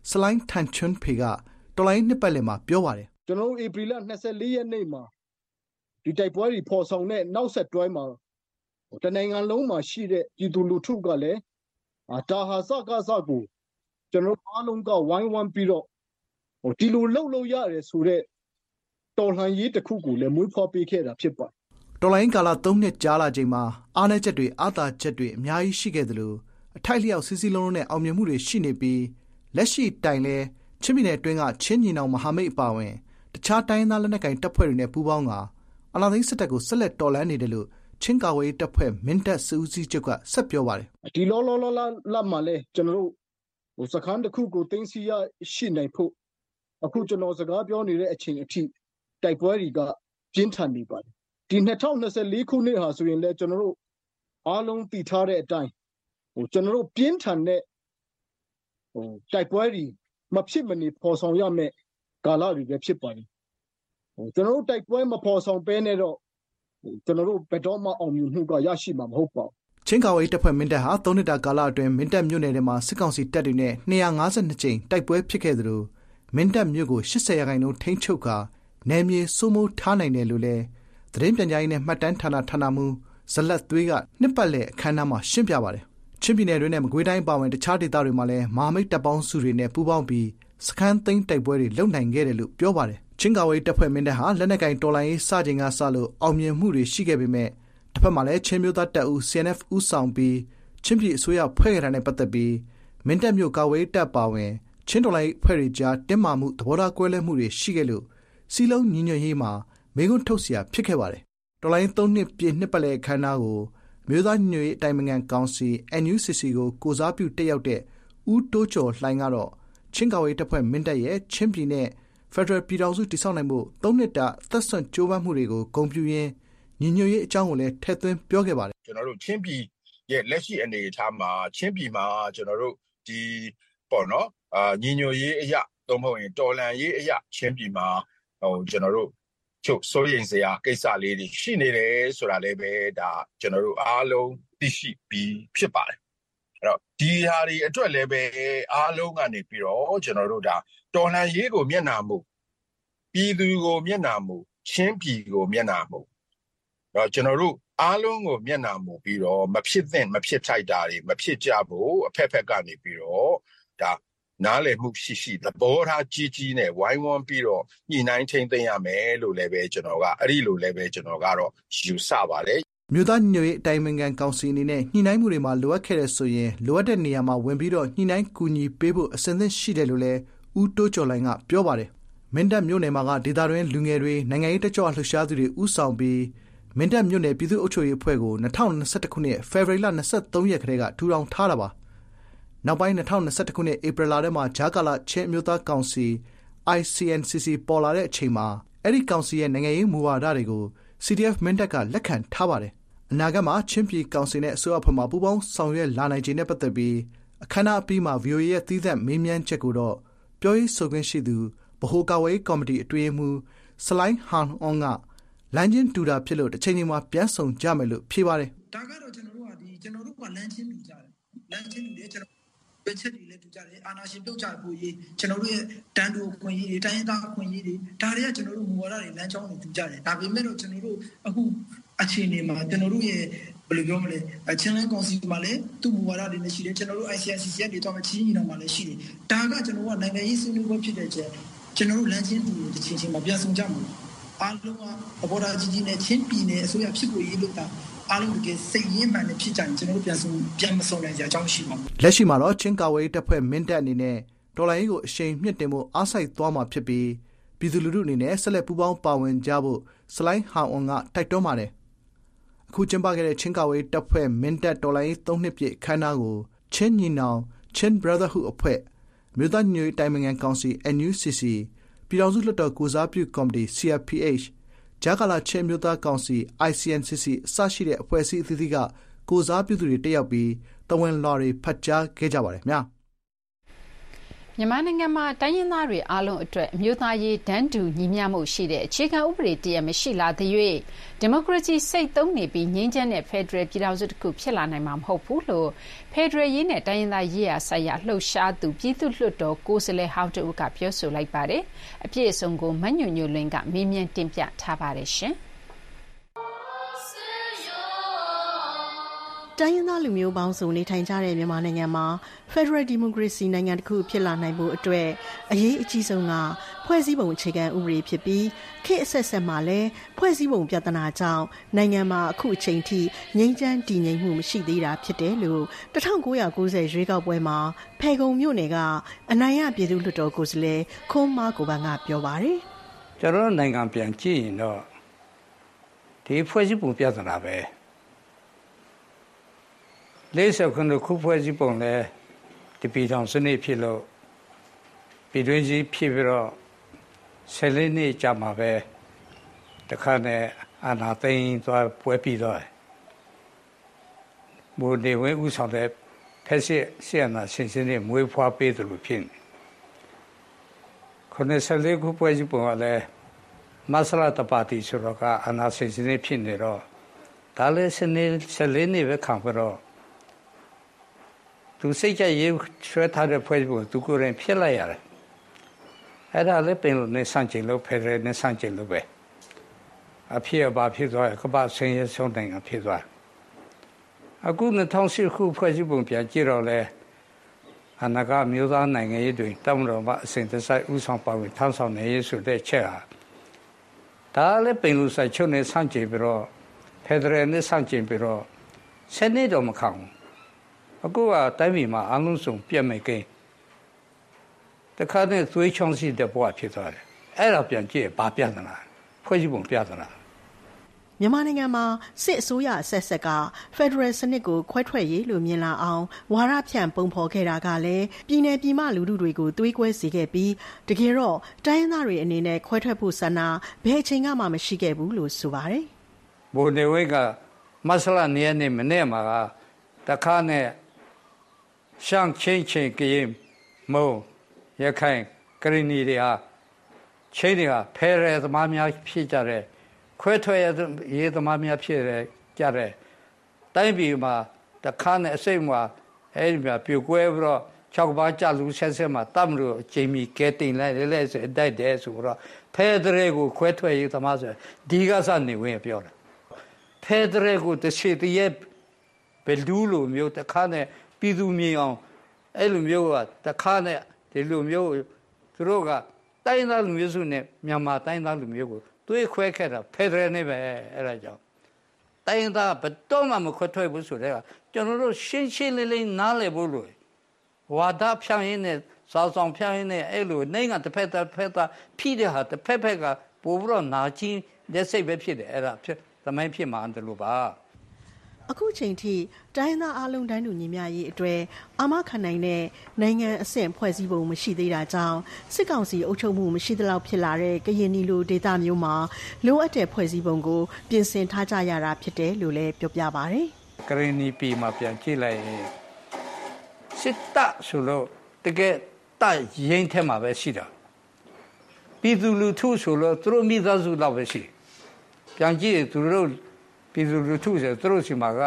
ဆလိုင်းထန်ချွန်းဖေကတော်လိုင်းနှစ်ပတ်လည်မှာပြောပါတယ်ကျွန်တော်တို့ဧပြီလ၂၄ရက်နေ့မှာဒီတိုက်ပွဲတွေဖော်ဆောင်တဲ့နောက်ဆက်တွဲမှာတနိုင်ငံလုံးမှာရှိတဲ့ပြည်သူလူထုကလည်းဒါဟာစကားစကိုကျွန်တော်အားလုံးကဝိုင်းဝန်းပြီးတော့ဟိုဒီလိုလှုပ်လို့ရတယ်ဆိုတော့တော်လှန်ရေးတစ်ခုကိုလည်းမွေးဖွားပေးခဲ့တာဖြစ်ပါတယ်တော်လိုင်းကာလသုံးနှစ်ကြာလာချိန်မှာအားနည်းချက်တွေအာသာချက်တွေအများကြီးရှိခဲ့သလိုအထိုက်လျောက်စီစီလုံးလုံးနဲ့အောင်မြင်မှုတွေရှိနေပြီးလက်ရှိတိုင်လဲချင်းပြည်နယ်အတွင်းကချင်းညီနောင်မဟာမိတ်အပါအဝင်တခြားတိုင်းသားလက်နက်ကိုင်တပ်ဖွဲ့တွေနဲ့ပူးပေါင်းကအလားသိစစ်တပ်ကိုဆက်လက်တော်လှန်နေတယ်လို့ချင်းကာဝေးတပ်ဖွဲ့မင်းတပ်စဦးစီးချုပ်ကဆက်ပြောပါတယ်ဒီလောလောလောလာမှာလဲကျွန်တော်တို့ဟိုစခန်းတစ်ခုကိုတင်းစီရရှိနိုင်ဖို့အခုကျွန်တော်စကားပြောနေတဲ့အချိန်အထိတိုက်ပွဲတွေကပြင်းထန်နေပါတယ်ဒီ၂၀၂၄ခုနှစ်ဟာဆိုရင်လဲကျွန်တော်တို့အားလုံးသိထားတဲ့အတိုင်းဟိုကျွန်တော်တို့ပြင်းထန်တဲ့ဟိုတိုက်ပွဲတွေမဖြစ်မနေပေါ်ဆောင်ရမယ်ကာလတွေပဲဖြစ်ပါတယ်ဟိုကျွန်တော်တို့တိုက်ပွဲမပေါ်ဆောင်ပဲနဲ့တော့ကျွန်တော်တို့ဘယ်တော့မှအောင်မြင်မှုကရရှိမှာမဟုတ်ပါဘူးချင်းကာဝေးတပ်ဖွဲ့မင်းတပ်ဟာသုံးနှစ်တာကာလအတွင်းမင်းတပ်မြို့နယ်ထဲမှာစစ်ကောင်စီတပ်တွေနဲ့၂၅၂ကြိမ်တိုက်ပွဲဖြစ်ခဲ့သလိုမင်းတပ်မြို့ကို၈၀ရာခိုင်နှုန်းထိန်းချုပ်ကာနယ်မြေစိုးမိုးထားနိုင်တယ်လို့လည်းသတင်းပြန်ကြားရေးနဲ့မှတ်တမ်းဌာနဌာနမှူးဇလက်သွေးကနှစ်ပတ်လည်အခမ်းအနားမှာရှင်းပြပါတယ်ချင်းပြည်နယ်တွင်းနဲ့မကွေးတိုင်းပါဝင်တခြားဒေသတွေမှာလည်းမဟာမိတ်တပ်ပေါင်းစုတွေနဲ့ပူးပေါင်းပြီးစခန်းသိမ်းတိုက်ပွဲတွေလုပ်နိုင်ခဲ့တယ်လို့ပြောပါတယ်ချင်းကာဝေးတပ်ဖွဲ့မင်းတပ်ဟာလက်နက်ကင်တော်လိုင်းရေးစချိန်ကစလို့အောင်မြင်မှုတွေရှိခဲ့ပေမဲ့တစ်ဖက်မှာလည်းချင်းမျိုးသားတပ်ဦး C N F ဦးဆောင်ပြီးချင်းပြည်အစိုးရဖွဲ့ခဲ့တာနဲ့ပတ်သက်ပြီးမင်းတပ်မျိုးကာဝေးတပ်ပါဝင်ချင်းတော်လိုင်းဖွဲ့တွေကြားတင်းမာမှုသဘောထားကွဲလွဲမှုတွေရှိခဲ့လို့စီလုံးညီညွတ်ရေးမှာမေခွန်းထုတ်เสียဖြစ်ခဲ့ပါတယ်တော်လိုင်းသုံးနှစ်ပြည့်နှစ်ပတ်လည်အခမ်းအနားကိုမြို့သားညွတ်ရေးအတိုင်းအမြံကောင်စီ N U C C ကိုကိုစားပြုတက်ရောက်တဲ့ဦးတိုးကျော်လှိုင်ကတော့ချင်းကာဝေးတပ်ဖွဲ့မင်းတပ်ရဲ့ချင်းပြည်နဲ့ဖက်ဒရယ်ပြည်ထောင်စုတည်ဆောက်နိုင်မှုသုံးနှစ်တာသက်ဆွမ်းကြိုးပမ်းမှုတွေကိုဂုဏ်ပြုရင်းညီညွတ်ရေးအကြောင်းကိုလည်းထည့်သွင်းပြောခဲ့ပါတယ်ကျွန်တော်တို့ချင်းပြည်ရဲ့လက်ရှိအနေအထားမှာချင်းပြည်မှာကျွန်တော်တို့ဒီပေါ့နော်အာညီညွတ်ရေးအရာသုံးဖို့ရင်တော်လန်ရေးအရာချင်းပြည်မှာဟိုကျွန်တော်တို့ချုပ်စိုးရင်စရာကိစ္စလေးတွေရှိနေတယ်ဆိုတာလည်းပဲဒါကျွန်တော်တို့အားလုံးသိရှိပြီးဖြစ်ပါတယ်အဲ့တော့ဒီဟာတွေအတွက်လည်းပဲအားလုံးကနေပြီးတော့ကျွန်တော်တို့ဒါတော်လှန်ရေးကိုမျက်နှာမူပြည်သူကိုမျက်နှာမူချင်းပြည်ကိုမျက်နှာမူအဲ့တော့ကျွန်တော်တို့အားလုံးကိုမျက်နှာမူပြီးတော့မဖြစ်သင့်မဖြစ်ထိုက်တာတွေမဖြစ်ကြဘူးအဖက်ဖက်ကနေပြီးတော့ဒါနားလည်မှုရှိရှိသဘောထားကြီးကြီးနဲ့ဝိုင်းဝန်းပြီးတော့ညှိနှိုင်းထိန်းသိမ်းရမယ်လို့လည်းပဲကျွန်တော်ကအဲ့ဒီလိုလည်းပဲကျွန်တော်ကတော့ယူဆပါတယ်မြို့သားညွတ်ရေးအတိုင်းအမြံကောင်စီအနေနဲ့ညှိနှိုင်းမှုတွေမှာလိုအပ်ခဲ့တဲ့ဆိုရင်လိုအပ်တဲ့နေရာမှာဝင်ပြီးတော့ညှိနှိုင်းကူညီပေးဖို့အစဉ်သင့်ရှိတယ်လို့လည်းဦးတိုးကျော်လိုင်ကပြောပါတယ်မင်းတပ်မြို့နယ်မှာကဒေသတွင်းလူငယ်တွေနိုင်ငံရေးတက်ကြွလှုပ်ရှားသူတွေဥဆောင်ပြီးမင်းတပ်မြို့နယ်ပြည်သူ့အုပ်ချုပ်ရေးအဖွဲ့ကို၂၀၂၁ခုနှစ်ဖေဖော်ဝါရီလ၂၃ရက်ခရဲကထူထောင်ထားတာပါနောက်ပိုင်း၂၀၂၁ခုနှစ်ဧပြီလထဲမှာဂျာကာလာချင်းအမျိုးသားကောင်စီ I C N C C ပေါ်လာတဲ့အချိန်မှာအဲ့ဒီကောင်စီရဲ့နိုင်ငံရေးမူဝါဒတွေကို C D F မင်းတပ်ကလက်ခံထားပါတယ်အနာဂတ်မှာချင်းပြည်ကောင်စီနဲ့အစိုးရဖွဲ့မှပူးပေါင်းဆောင်ရွက်လာနိုင်ခြင်းနဲ့ပတ်သက်ပြီးအခမ်းအနားအပြီးမှာ V O A ရဲ့သီးသန့်မေးမြန်းချက်ကိုတော့ပြောရေးဆိုခွင့်ရှိသူဗဟိုကာဝေးကော်မတီအတွင်းမှူးဆလိုင်းဟန်အွန်ကလမ်းချင်းတူတာဖြစ်လို့တစ်ချိန်ချိန်မှာပြန်ဆောင်ကြမယ်လို့ဖြေပါတယ်ဒါကတော့ကျွန်တော်တို့ကဒီကျွန်တော်တို့ကလမ်းချင်းတူကြတယ်လမ်းချင်းတူတယ်ကျွန်တော်ပဲချက်တွေလည်းတူကြတယ်အာနာရှင်ပြုတ်ကြဖို့ရေးကျွန်တော်တို့ရဲ့တန်တူခွင့်ရေးတွေတိုင်းသားခွင့်ရေးတွေဒါတွေကကျွန်တော်တို့မူဝါဒတွေလမ်းကြောင်းတွေတူကြတယ်ဒါပေမဲ့တော့ကျွန်တော်တို့အခုအခြေအနေမှာကျွန်တော်တို့ရဲ့ဘယ်လိုပြောမလဲချင်းလန်းကောင်စီမှာလည်းသူ့မူဝါဒတွေလည်းရှိတယ်ကျွန်တော်တို့ I C N C C ကနေတော့ချင်းညီနောင်မှာလည်းရှိတယ်ဒါကကျွန်တော်တို့ကနိုင်ငံရေးဆွေးနွေးပွဲဖြစ်တဲ့ချက်ကျွန်တော်တို့လမ်းချင်းတူတဲ့ချင်းချင်းမှာပြန်ဆောင်ကြမှာအားလုံးကဘော်ဒါကြီးကြီးနဲ့ချင်းပြည်နယ်အစိုးရဖြစ်ဖို့ရေးလို့တာအားလုံးတကယ်စိတ်ရင်းမှန်နဲ့ဖြစ်ကြရင်ကျွန်တော်တို့ပြန်ဆုံးပြန်မဆုံးနိုင်ကြအကြောင်းရှိပါဘူးလက်ရှိမှာတော့ချင်းကာဝေးတပ်ဖွဲ့မင်းတပ်အနေနဲ့တော်လိုင်းရေးကိုအရှိန်မြင့်တင်ဖို့အားစိုက်သွားမှာဖြစ်ပြီးပြည်သူလူထုအနေနဲ့ဆက်လက်ပူးပေါင်းပါဝင်ကြဖို့စလိုင်းဟန်အွန်ကတိုက်တွန်းပါတယ်အခုကျင်းပခဲ့တဲ့ချင်းကာဝေးတပ်ဖွဲ့မင်းတပ်တော်လိုင်းရေးသုံးနှစ်ပြည့်အခမ်းအနားကိုချင်းညီနောင်ချင်း Brotherhood အဖွဲ့မြို့သားညွတ်ရေးတိုင်းနိုင်ငံကောင်စီ N U C C ပြည်ထောင်စုလွှတ်တော်ကိုစားပြုကော်မတီ C R P Hဂျာကာလာချင်းမြို့သားကောင်စီ I C N C C အစရှိတဲ့အဖွဲ့အစည်းအသီးသီးကကိုစားပြုသူတွေတက်ရောက်ပြီးတဝန်လွှာတွေဖတ်ကြားခဲ့ကြပါတယ်ခင်ဗျာမြန်မာနိုင်ငံမှာတိုင်းရင်းသားတွေအားလုံးအတွက်အမျိုးသားရေးတန်းတူညီမျှမှုရှိတဲ့အခြေခံဥပဒေတရပ်မရှိလာသေး၍ဒီမိုကရေစီစိတ်သုံးနေပြီးငြိမ်းချမ်းတဲ့ဖက်ဒရယ်ပြည်ထောင်စုတစ်ခုဖြစ်လာနိုင်မှာမဟုတ်ဘူးလို့ဖက်ဒရယ်ရေးနဲ့တိုင်းရင်းသားရေးရာဆိုင်ရာလှုပ်ရှားသူပြည်သူ့လွှတ်တော်ကိုယ်စားလှယ်ဟောင်းတို့ကပြောဆိုလိုက်ပါတယ်။အပြည့်အစုံကိုမညွညွလင်းကမေးမြန်းတင်ပြထားပါတယ်ရှင်။တိုင်းရင်းသားလူမျိုးပေါင်းစုံနေထိုင်ကြတဲ့မြန်မာနိုင်ငံမှာ Federal Democracy နိုင်ငံတစ်ခုဖြစ်လာနိုင်ဖို့အတွက်အရေးအကြီးဆုံးကဖွဲ့စည်းပုံအခြေခံဥပဒေဖြစ်ပြီးခေတ်အဆက်ဆက်မှာလည်းဖွဲ့စည်းပုံပြဿနာကြောင့်နိုင်ငံမှာအခုအချိန်ထိငြိမ်းချမ်းတည်ငြိမ်မှုမရှိသေးတာဖြစ်တယ်လို့၁၉၉၀ရွေးကောက်ပွဲမှာဖယ်ခုံမြို့နယ်ကအနိုင်ရပြည်သူ့လွှတ်တော်ကိုယ်စားလှယ်ခွန်းမာကိုပန်ကပြောပါတယ်။ကျွန်တော်နိုင်ငံပြန်ကြည့်ရင်တော့ဒီဖွဲ့စည်းပုံပြဿနာပဲလေးဆယ်ခုနှစ်ခုဖွဲ့စည်းပုံနဲ့ဒီပြည်ထောင်စုနေ့ဖြစ်လို့ပြည်တွင်းကြီးဖြစ်ပြီးတော့ဆယ်လေးနှစ်ကြာမှာပဲတခါနဲ့အာဏာသိမ်းသွားပွဲပြီးတော့ဘုနေဝဲဥဆောင်တဲ့ဖက်စစ်ဆီယနာရှင်ရှင်နဲ့မွေးဖွားပေးတယ်လို့ဖြစ်နေခုနှစ်ဆယ်လေးခုဖွဲ့စည်းပုံကလည်းမဆလာတပါတီဆိုတော့ကအာဏာရှင်ရှင်နဲ့ဖြစ်နေတော့ဒါလည်းဆယ်လေးဆယ်လေးနှစ်ပဲခံပြီးတော့သူစိတ်ကြရေးဆွဲထားတဲ့ဖွဲ့စည်းပုံသူကိုယ်တိုင်ဖြစ်လိုက်ရတယ်အဲ့ဒါလည်းပင်လို့နေဆန့်ကျင်လို့ဖယ်ဒရယ်နဲ့ဆန့်ကျင်လို့ပဲအဖြစ်အပါဖြစ်သွားကပ္ပဆင်းရဲဆုံးနိုင်ငံဖြစ်သွားအခု၂၀၀၈ခုဖွဲ့စည်းပုံပြန်ကြည့်တော့လဲအနာဂတ်မျိုးသားနိုင်ငံရေးတွေတောင်းတော်မှာအစဉ်တစိုက်ဥဆောင်ပါဝင်ထမ်းဆောင်နေရဆိုတဲ့ချက်ဟာဒါလည်းပင်လို့ဆိုင်ချုပ်နေဆန့်ကျင်ပြီးတော့ဖယ်ဒရယ်နဲ့ဆန့်ကျင်ပြီးတော့ဆယ်နှစ်တော့မခံဘူးအခုကတိုင်းပြည်မှာအလုံးစုံပြတ်မဲ့ကိန်းတခါနဲ့သွေးချောင်းစီတဲ့ဘဝဖြစ်သွားတယ်အဲ့ဒါပြန်ကြည့်ဘာပြဿနာဖွဲ့စည်းပုံပြဿနာမြန်မာနိုင်ငံမှာစစ်အစိုးရအဆက်ဆက်ကဖက်ဒရယ်စနစ်ကိုခွဲထွက်ရေးလို့မြင်လာအောင်ဝါဒဖြန့်ပုံဖော်ခဲ့တာကလည်းပြည်내ပြည်မလူထုတွေကိုသွေးကွဲစေခဲ့ပြီးတကယ်တော့တိုင်းရင်းသားတွေအနေနဲ့ခွဲထွက်ဖို့ဆန္ဒဘယ်အချိန်မှမရှိခဲ့ဘူးလို့ဆိုပါတယ်ဘိုနေဝဲကမဆလာနေရနေမနဲ့မှာတခါနဲ့ရှမ်းချင်းချင်းကရင်မုံရခိုင်ကရင်နီတွေဟာချင်းတွေကဖဲရဲသမားများဖြစ်ကြတယ်ခွဲထွက်ရေးသမားများဖြစ်ရကြတယ်တိုင်းပြည်မှာတခါနဲ့အစိမ့်မှာအဲ့ဒီမှာပြိုကွဲပြီးတော့၆ပါးကြလူဆက်ဆက်မှာတတ်မလို့အချိန်မီကဲတင်လိုက်လဲဆိုတိုက်တယ်ဆိုတော့ဖဲဒရယ်ကိုခွဲထွက်ရေးသမားဆိုဒီကစနေဝင်ပြောတယ်ဖဲဒရယ်ကိုတစ်ချက်တည်းဘယ်လူလိုမျိုးတခါနဲ့ပြည်သူမြင်အောင်အဲ့လိုမျိုးကတခါနဲ့ဒီလိုမျိုးသူတို့ကတိုင်းသားလူမျိုးစုနဲ့မြန်မာတိုင်းသားလူမျိုးကိုတွေးခွဲခဲ့တာဖက်ဒရယ်နဲ့ပဲအဲ့ဒါကြောင့်တိုင်းသားဘယ်တော့မှမခွဲထွက်ဘူးဆိုတဲ့ကကျွန်တော်တို့ရှင်းရှင်းလေးလေးနားလည်ဖို့လို့ဝါဒဖြန့်ရင်းနဲ့စောင်းဆောင်ဖြန့်ရင်းနဲ့အဲ့လိုနိုင်ငံတစ်ဖက်တစ်ဖက်ဖိတဲ့ဟာတစ်ဖက်ဖက်ကပို့ပြီးတော့နာချင်းလက်စိတ်ပဲဖြစ်တယ်အဲ့ဒါဖြစ်သမိုင်းဖြစ်မှာတယ်လို့ပါအခုချိန်ထိတိုင်းသားအလုံးတိုင်းလူညီမျှရေးအတွက်အာမခံနိုင်တဲ့နိုင်ငံအဆင့်ဖွဲ့စည်းပုံမရှိသေးတာကြောင့်စစ်ကောင်စီအုပ်ချုပ်မှုမရှိသလောက်ဖြစ်လာတဲ့ကရင်နီလိုဒေသမျိုးမှာလိုအပ်တဲ့ဖွဲ့စည်းပုံကိုပြင်ဆင်ထားကြရတာဖြစ်တယ်လို့လည်းပြောပြပါဗျ။ကရင်နီပြည်မှာပြန်ကြည့်လိုက်ရင်စစ်တပ်ဆိုလို့တကယ်တပ်ရင်းထဲမှာပဲရှိတာပြည်သူလူထုဆိုလို့သူတို့မိသားစုလောက်ပဲရှိပြန်ကြည့်သူတို့ပြည်သူလူထုဆိုသူတို့စီမှာက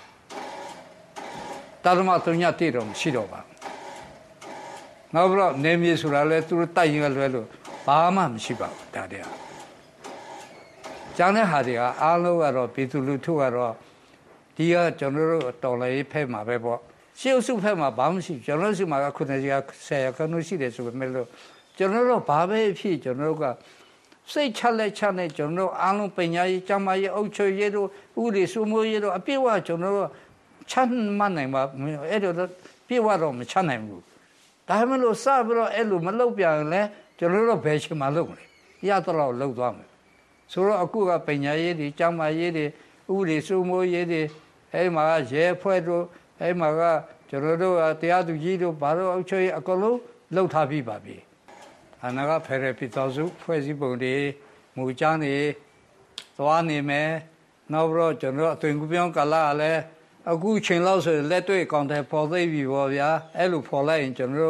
တာမတ်တုံညတိတော့မရှိတော့ပါနောက်ပြီးတော့နေမြေဆိုတာလဲသူတို့တိုက်ရင်ကလွဲလို့ဘာမှမရှိပါဘူးဒါတည်းကျန်တဲ့ဟာတွေကအားလုံးကတော့ပြည်သူလူထုကတော့ဒီကကျွန်တော်တို့တော်လှန်ရေးဖက်မှာပဲပေါ့ရှေ့အစုဖက်မှာဘာမှမရှိကျွန်တော်တို့စီမှာကခုနှစ်ရာဆယ်ရာခဏရှိတယ်ဆိုပေမဲ့လို့ကျွန်တော်တို့ဘာပဲဖြစ်ကျွန်တော်တို့ကစိတ်ချလက်ချနဲ့ကျွန်တော်တို့အားလုံးပညာရေးကျန်းမာရေးအုပ်ချုပ်ရေးတို့ဥပဒေစိုးမိုးရေးတို့အပြည့်အဝကျွန်တော်တို့ချမ်းမနိုင်ပါအဲ့တော့ပြည့်ဝတော့မချနိုင်ဘူးဒါမှမဟုတ်စပြီးတော့အဲ့လိုမလုပ်ပြန်လဲကျွန်တော်တို့ဘယ်ချိန်မှလုပ်မလဲရတော့လုပ်သွားမယ်ဆိုတော့အခုကပညာရေးတွေကျန်းမာရေးတွေဥပဒေစိုးမိုးရေးတွေအဲ့မှာရဲဖွဲ့တို့အဲ့မှာကကျွန်တော်တို့တရားသူကြီးတို့ဘာလို့အုပ်ချုပ်ရေးအကုန်လုံးလုပ်ထားပြီးပါပြီအနာကဖယ်ရပြည်တော်စုဖွဲ့စည်းပုံတွေမူကြမ်းတွေသွားနေမယ်နောက်တော့ကျွန်တော်အသွင်ကူးပြောင်းကာလကလည်းအခုချိန်လောက်ဆိုလက်တွေ့ကောင်တယ်ပေါ်သိပြီပေါ့ဗျာအဲ့လိုပေါ်လိုက်ရင်ကျွန်တော်တို့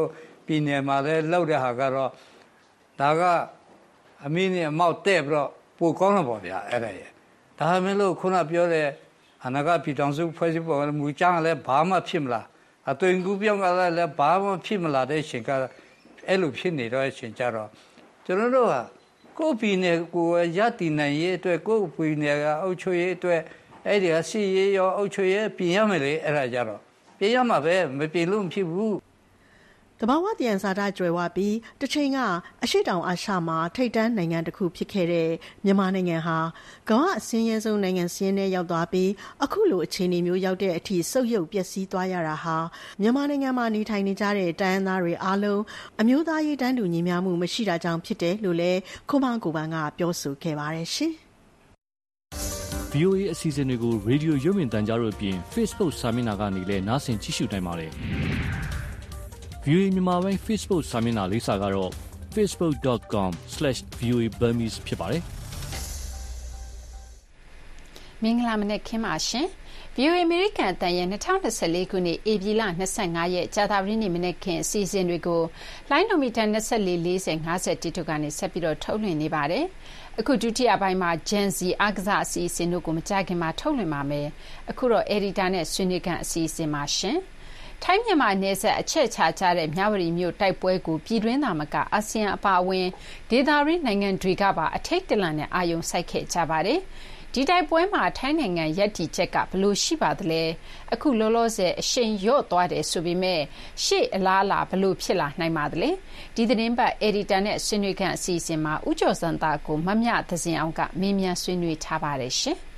ပြည်နယ်မှာလည်းလောက်တဲ့ဟာကတော့ဒါကအမင်းနဲ့အမောက်တဲ့ပြီးတော့ပိုကောင်းတော့ပေါ့ဗျာအဲ့ဒါရဲ့ဒါမှမဟုတ်ခုနပြောတဲ့အနာဂတ်ပြည်တော်စုဖွဲ့စည်းပုံမူကြမ်းလည်းဘာမှဖြစ်မလားအသွင်ကူးပြောင်းကလည်းဘာမှဖြစ်မလာတဲ့အချိန်ကအဲ့လိုဖြစ်နေတော့အချိန်ကြတော့ကျွန်တော်တို့ကကိုယ်ပြည်နယ်ကိုရတည်နိုင်ရေးအတွက်ကိုယ်ပြည်နယ်ကအုပ်ချုပ်ရေးအတွက်အဲ့ဒီကစီရေးရောအုပ်ချုပ်ရေးပြင်ရမယ်လေအဲ့ဒါကြတော့ပြင်ရမှာပဲမပြင်လို့မဖြစ်ဘူးတဘာဝတယံဇာတကျွယ်ဝပြီးတစ်ချိန်ကအရှိတောင်အာရှမှာထိပ်တန်းနိုင်ငံတစ်ခုဖြစ်ခဲ့တဲ့မြန်မာနိုင်ငံဟာကမ္ဘာအစင်းရဲဆုံးနိုင်ငံစင်းနဲ့ရောက်သွားပြီးအခုလိုအခြေအနေမျိုးရောက်တဲ့အထိဆုပ်ယုပ်ပျက်စီးသွားရတာဟာမြန်မာနိုင်ငံမှာနေထိုင်နေကြတဲ့တိုင်းရင်းသားတွေအားလုံးအမျိုးသားရေးတန်းတူညီမျှမှုမရှိတာကြောင့်ဖြစ်တယ်လို့လည်းခွန်မောင်ကိုပန်ကပြောဆိုခဲ့ပါတယ်ရှင်။ V O A အစီအစဉ်တွေကိုရေဒီယိုရုပ်မြင်သံကြားတို့အပြင် Facebook စာမျက်နှာကနေလည်းနားဆင်ကြည့်ရှုနိုင်ပါတယ်။ V O A မြန်မာပိုင်း Facebook စာမျက်နှာလေးစာကတော့ facebook dot com slash v o a burmese ဖြစ်ပါတယ်။မင်္ဂလာမနက်ခင်းပါရှင်။ V O A အမေရိကန်အသံရဲ့၂၀၂၄ခုနှစ်ဧပြီလ၂၅ရက်ကြာသပတေးနေ့မနက်ခင်းအစီအစဉ်တွေကိုလိုင်းနိုမီတာ၂၄ ၄၀ ၅၁တို့ကနေဆက်ပြီးတော့ထုတ်လွှင့်နေပါတယ်။အခုဒုတိယပိုင်းမှာ Gen Z အားကစားအစီအစဉ်တို့ကိုမကြခင်မှာထုတ်လွှင့်ပါမယ်။အခုတော့ Editor နဲ့ဆွေးနွေးခန်းအစီအစဉ်ပါရှင်။ထိုင်းမြန်မာနယ်စပ်အချက်ချာကြတဲ့မြဝတီမြို့တိုက်ပွဲကိုပြည်တွင်းသားမကအာဆီယံအပါအဝင်ဒေသရင်းနိုင်ငံတွေကပါအထိတ်တလန့်နဲ့အာရုံစိုက်ခဲ့ကြပါတယ်။ဒီတိုက်ပွဲမှာထိုင်းနိုင်ငံရပ်တည်ချက်ကဘလို့ရှိပါသလဲ။အခုလောလောဆယ်အရှိန်လျော့သွားတယ်ဆိုပေမဲ့ရှေ့အလားအလာဘလို့ဖြစ်လာနိုင်ပါသလဲ။ဒီသတင်းပတ် Editor နဲ့ဆွေးနွေးခန်းအစီအစဉ်မှာဦးကျော်စံသားကိုမမြသဇင်အောင်ကမေးမြန်းဆွေးနွေးထားပါတယ်ရှင်။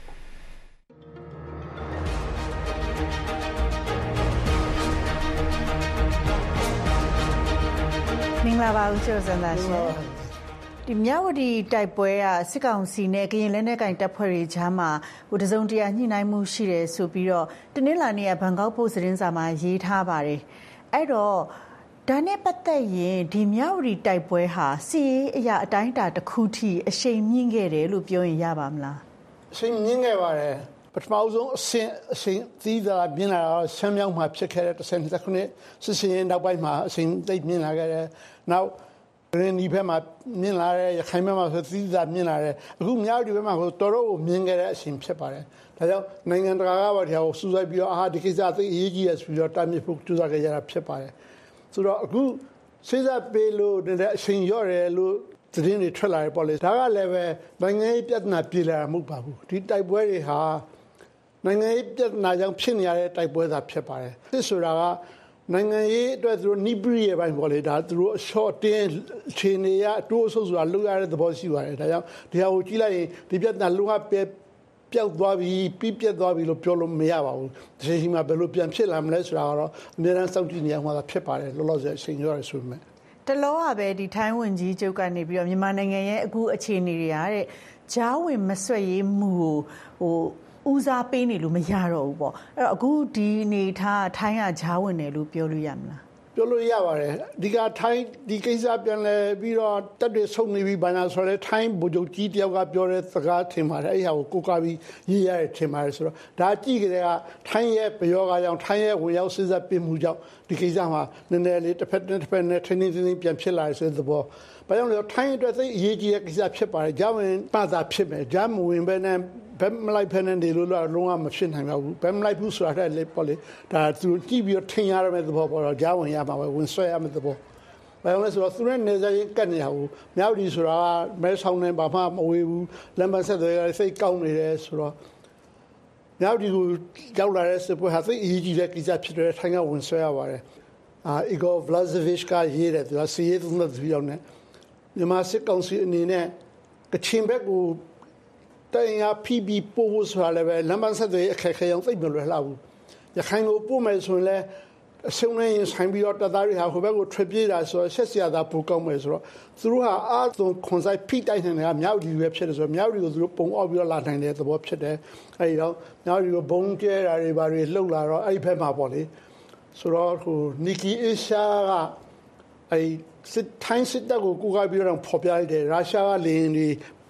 မင်္ဂလာပါဦးကျော်စံသားရှင်ဒီမြဝတီတိုက်ပွဲကစစ်ကောင်စီနဲ့ကရင်လက်နက်ကင်တပ်ဖွဲ့တွေကြားမှာဟိုတစုံတရာညှိနှိုင်းမှုရှိတယ်ဆိုပြီးတော့တနင်္လာနေ့ကဘန်ကောက်ပို့သတင်းစာမှာရေးထားပါတယ်အဲ့တော့ဒါနဲ့ပတ်သက်ရင်ဒီမြဝတီတိုက်ပွဲဟာစီးရေးအရာအတိုင်းအတာတစ်ခုထိအရှိန်မြင့်ခဲ့တယ်လို့ပြောရင်ရပါမလားအရှိန်မြင့်ခဲ့ပါတယ်ပထမဆုံးအစဉ်အစဉ်သီးသာမြင်လာတော့ဆမ်းမြောင်းမှာဖြစ်ခဲ့တဲ့တစ်ဆယ်နှစ်ခုနှစ်စစ်စင်ရင်နောက်ပိုင်းမှာအစဉ်သိမြင်လာခဲ့တယ်နောက်ရင်းဒီဘက်မှာမြင်လာတဲ့ရခိုင်ဘက်မှာဆိုသီးသာမြင်လာတယ်အခုမြောက်ဒီဘက်မှာကိုတော်တော်ကိုမြင်ခဲ့တဲ့အစဉ်ဖြစ်ပါတယ်ဒါကြောင့်နိုင်ငံတကာကပါတရားကိုစူးစိုက်ပြီးတော့အာဒီကိစ္စသိအရေးကြီးရဆိုပြီးတော့တာမြစ်ဖို့ကြိုးစားခဲ့ကြတာဖြစ်ပါတယ်ဆိုတော့အခုစေစားပေးလို့တဲ့အချိန်ရော့တယ်လို့သတင်းတွေထွက်လာတယ်ပေါ့လေဒါကလည်းပဲနိုင်ငံရေးပြဿနာပြည်လာမှုပါဘူးဒီတိုက်ပွဲတွေဟာနိုင်ငံရေးပြဿနာကြောင့်ဖြစ်နေရတဲ့တိုက်ပွဲသာဖြစ်ပါတယ်စစ်ဆိုတာကနိုင်ငံရေးအတွက်သူတို့နိပရိရဲ့ပိုင်းပေါ်လေဒါသူတို့အလျှော့တင်းခြေနေရအတိုးအဆုပ်ဆိုတာလုပ်ရတဲ့သဘောရှိပါတယ်ဒါကြောင့်ဒီဟာကိုကြည့်လိုက်ရင်ဒီပြဿနာလုံးဝပဲပျောက်သွားပြီပြီးပြတ်သွားပြီလို့ပြောလို့မရပါဘူးဒီချိန်မှာဘယ်လိုပြန်ဖြစ်လာမလဲဆိုတာကတော့အများအားစောင့်ကြည့်နေရမှာဖြစ်ပါတယ်လောလောဆယ်အချိန်ရောရဆိုမှတလောကပဲဒီထိုင်းဝန်ကြီးချုပ်ကနေပြီးတော့မြန်မာနိုင်ငံရဲ့အခုအခြေအနေတွေရတဲ့ဂျားဝင်မဆွတ်ရေးမှုကိုဟိုဦးစားပေးနေလို့မရတော့ဘူးပေါ့အဲ့တော့အခုဒီအနေထားထိုင်းကဂျားဝင်တယ်လို့ပြောလို့ရမလားပြောလို့ရပါတယ်ဒီကထိုင်းဒီကိစ္စပြန်လဲပြီးတော့တက်တွေဆုံနေပြီးဘာသာဆိုလဲထိုင်းဗိုလ်ချုပ်ကြီးတယောက်ကပြောတဲ့စကားထင်ပါတယ်အဲ့ဟာကိုကိုးကားပြီးရေးရတဲ့ထင်ပါတယ်ဆိုတော့ဒါကြည့်ကြတဲ့ကထိုင်းရဲ့ပယောဂကြောင့်ထိုင်းရဲ့ဝင်ရောက်စစ်ဆက်ပေးမှုကြောင့်ဒီကိစ္စမှာနည်းနည်းလေးတစ်ဖက်တစ်ဖက်နဲ့ထင်းထင်းထင်းပြန်ဖြစ်လာတဲ့ဆိုတဲ့သဘောဘာကြောင့်လဲထိုင်းအတွက်သိအရေးကြီးတဲ့ကိစ္စဖြစ်ပါတယ်ဂျာဝင်ပတ်သာဖြစ်မယ်ဂျာမဝင်ပဲနဲ့ဘယ်မလိုက်ဖက်နေတယ်လို့တော့လုံးဝမဖြစ်နိုင်ပါဘူးဘယ်မလိုက်ဘူးဆိုတာလည်းပေါ့လေဒါသူကြည့်ပြီးတော့ထင်ရရမယ့်သဘောပေါ်တော့ကြားဝင်ရမှာပဲဝင်ဆွဲရမယ့်သဘောဘာလို့လဲဆိုတော့သူနဲ့နေစားရင်ကတ်နေတာဘူးမြောက်ဒီဆိုတာမဲဆောင်နေဘာမှမဝေးဘူးလမ်းမဆက်တွေကစိတ်ကောင်းနေတယ်ဆိုတော့မြောက်ဒီကိုကြောက်လာတဲ့စစ်ပွဲဟာသိအရေးကြီးတဲ့ကိစ္စဖြစ်တဲ့ထိုင်းကဝင်ဆွဲရပါတယ်အာအီဂိုဗလာဇဗစ်ကရေးတယ်သူကစီးရဲသူနဲ့သူရောက်နေမြန်မာစစ်ကောင်စီအနေနဲ့ကချင်ဘက်ကိုတိုင်းရဖီဘီပို့ဆိုတာလည်းပဲလမ်းမဆက်တွေအခက်ခဲအောင်သိပ်မလွယ်လှဘူးရခိုင်ကိုပို့မယ်ဆိုရင်လည်းအစုံနဲ့ရင်ဆိုင်ပြီးတော့တသားတွေဟာဟိုဘက်ကိုထွက်ပြေးတာဆိုတော့ဆက်စရာသာပိုကောင်းမယ်ဆိုတော့သူတို့ဟာအားသွန်ခွန်ဆိုင်ဖိတိုက်နေတာမြောက်ဒီပဲဖြစ်တယ်ဆိုတော့မြောက်ဒီကိုသူတို့ပုံအောက်ပြီးတော့လာနိုင်တဲ့သဘောဖြစ်တယ်အဲဒီတော့မြောက်ဒီကိုဘုံကျဲတာတွေဘာတွေလှုပ်လာတော့အဲ့ဒီဘက်မှာပေါ့လေဆိုတော့ဟိုနီကီအေရှာကအဲ့စစ်ထိုင်းစစ်တပ်ကိုကိုကပြီးတော့ဖော်ပြလိုက်တယ်ရုရှားကလေရင်တွေ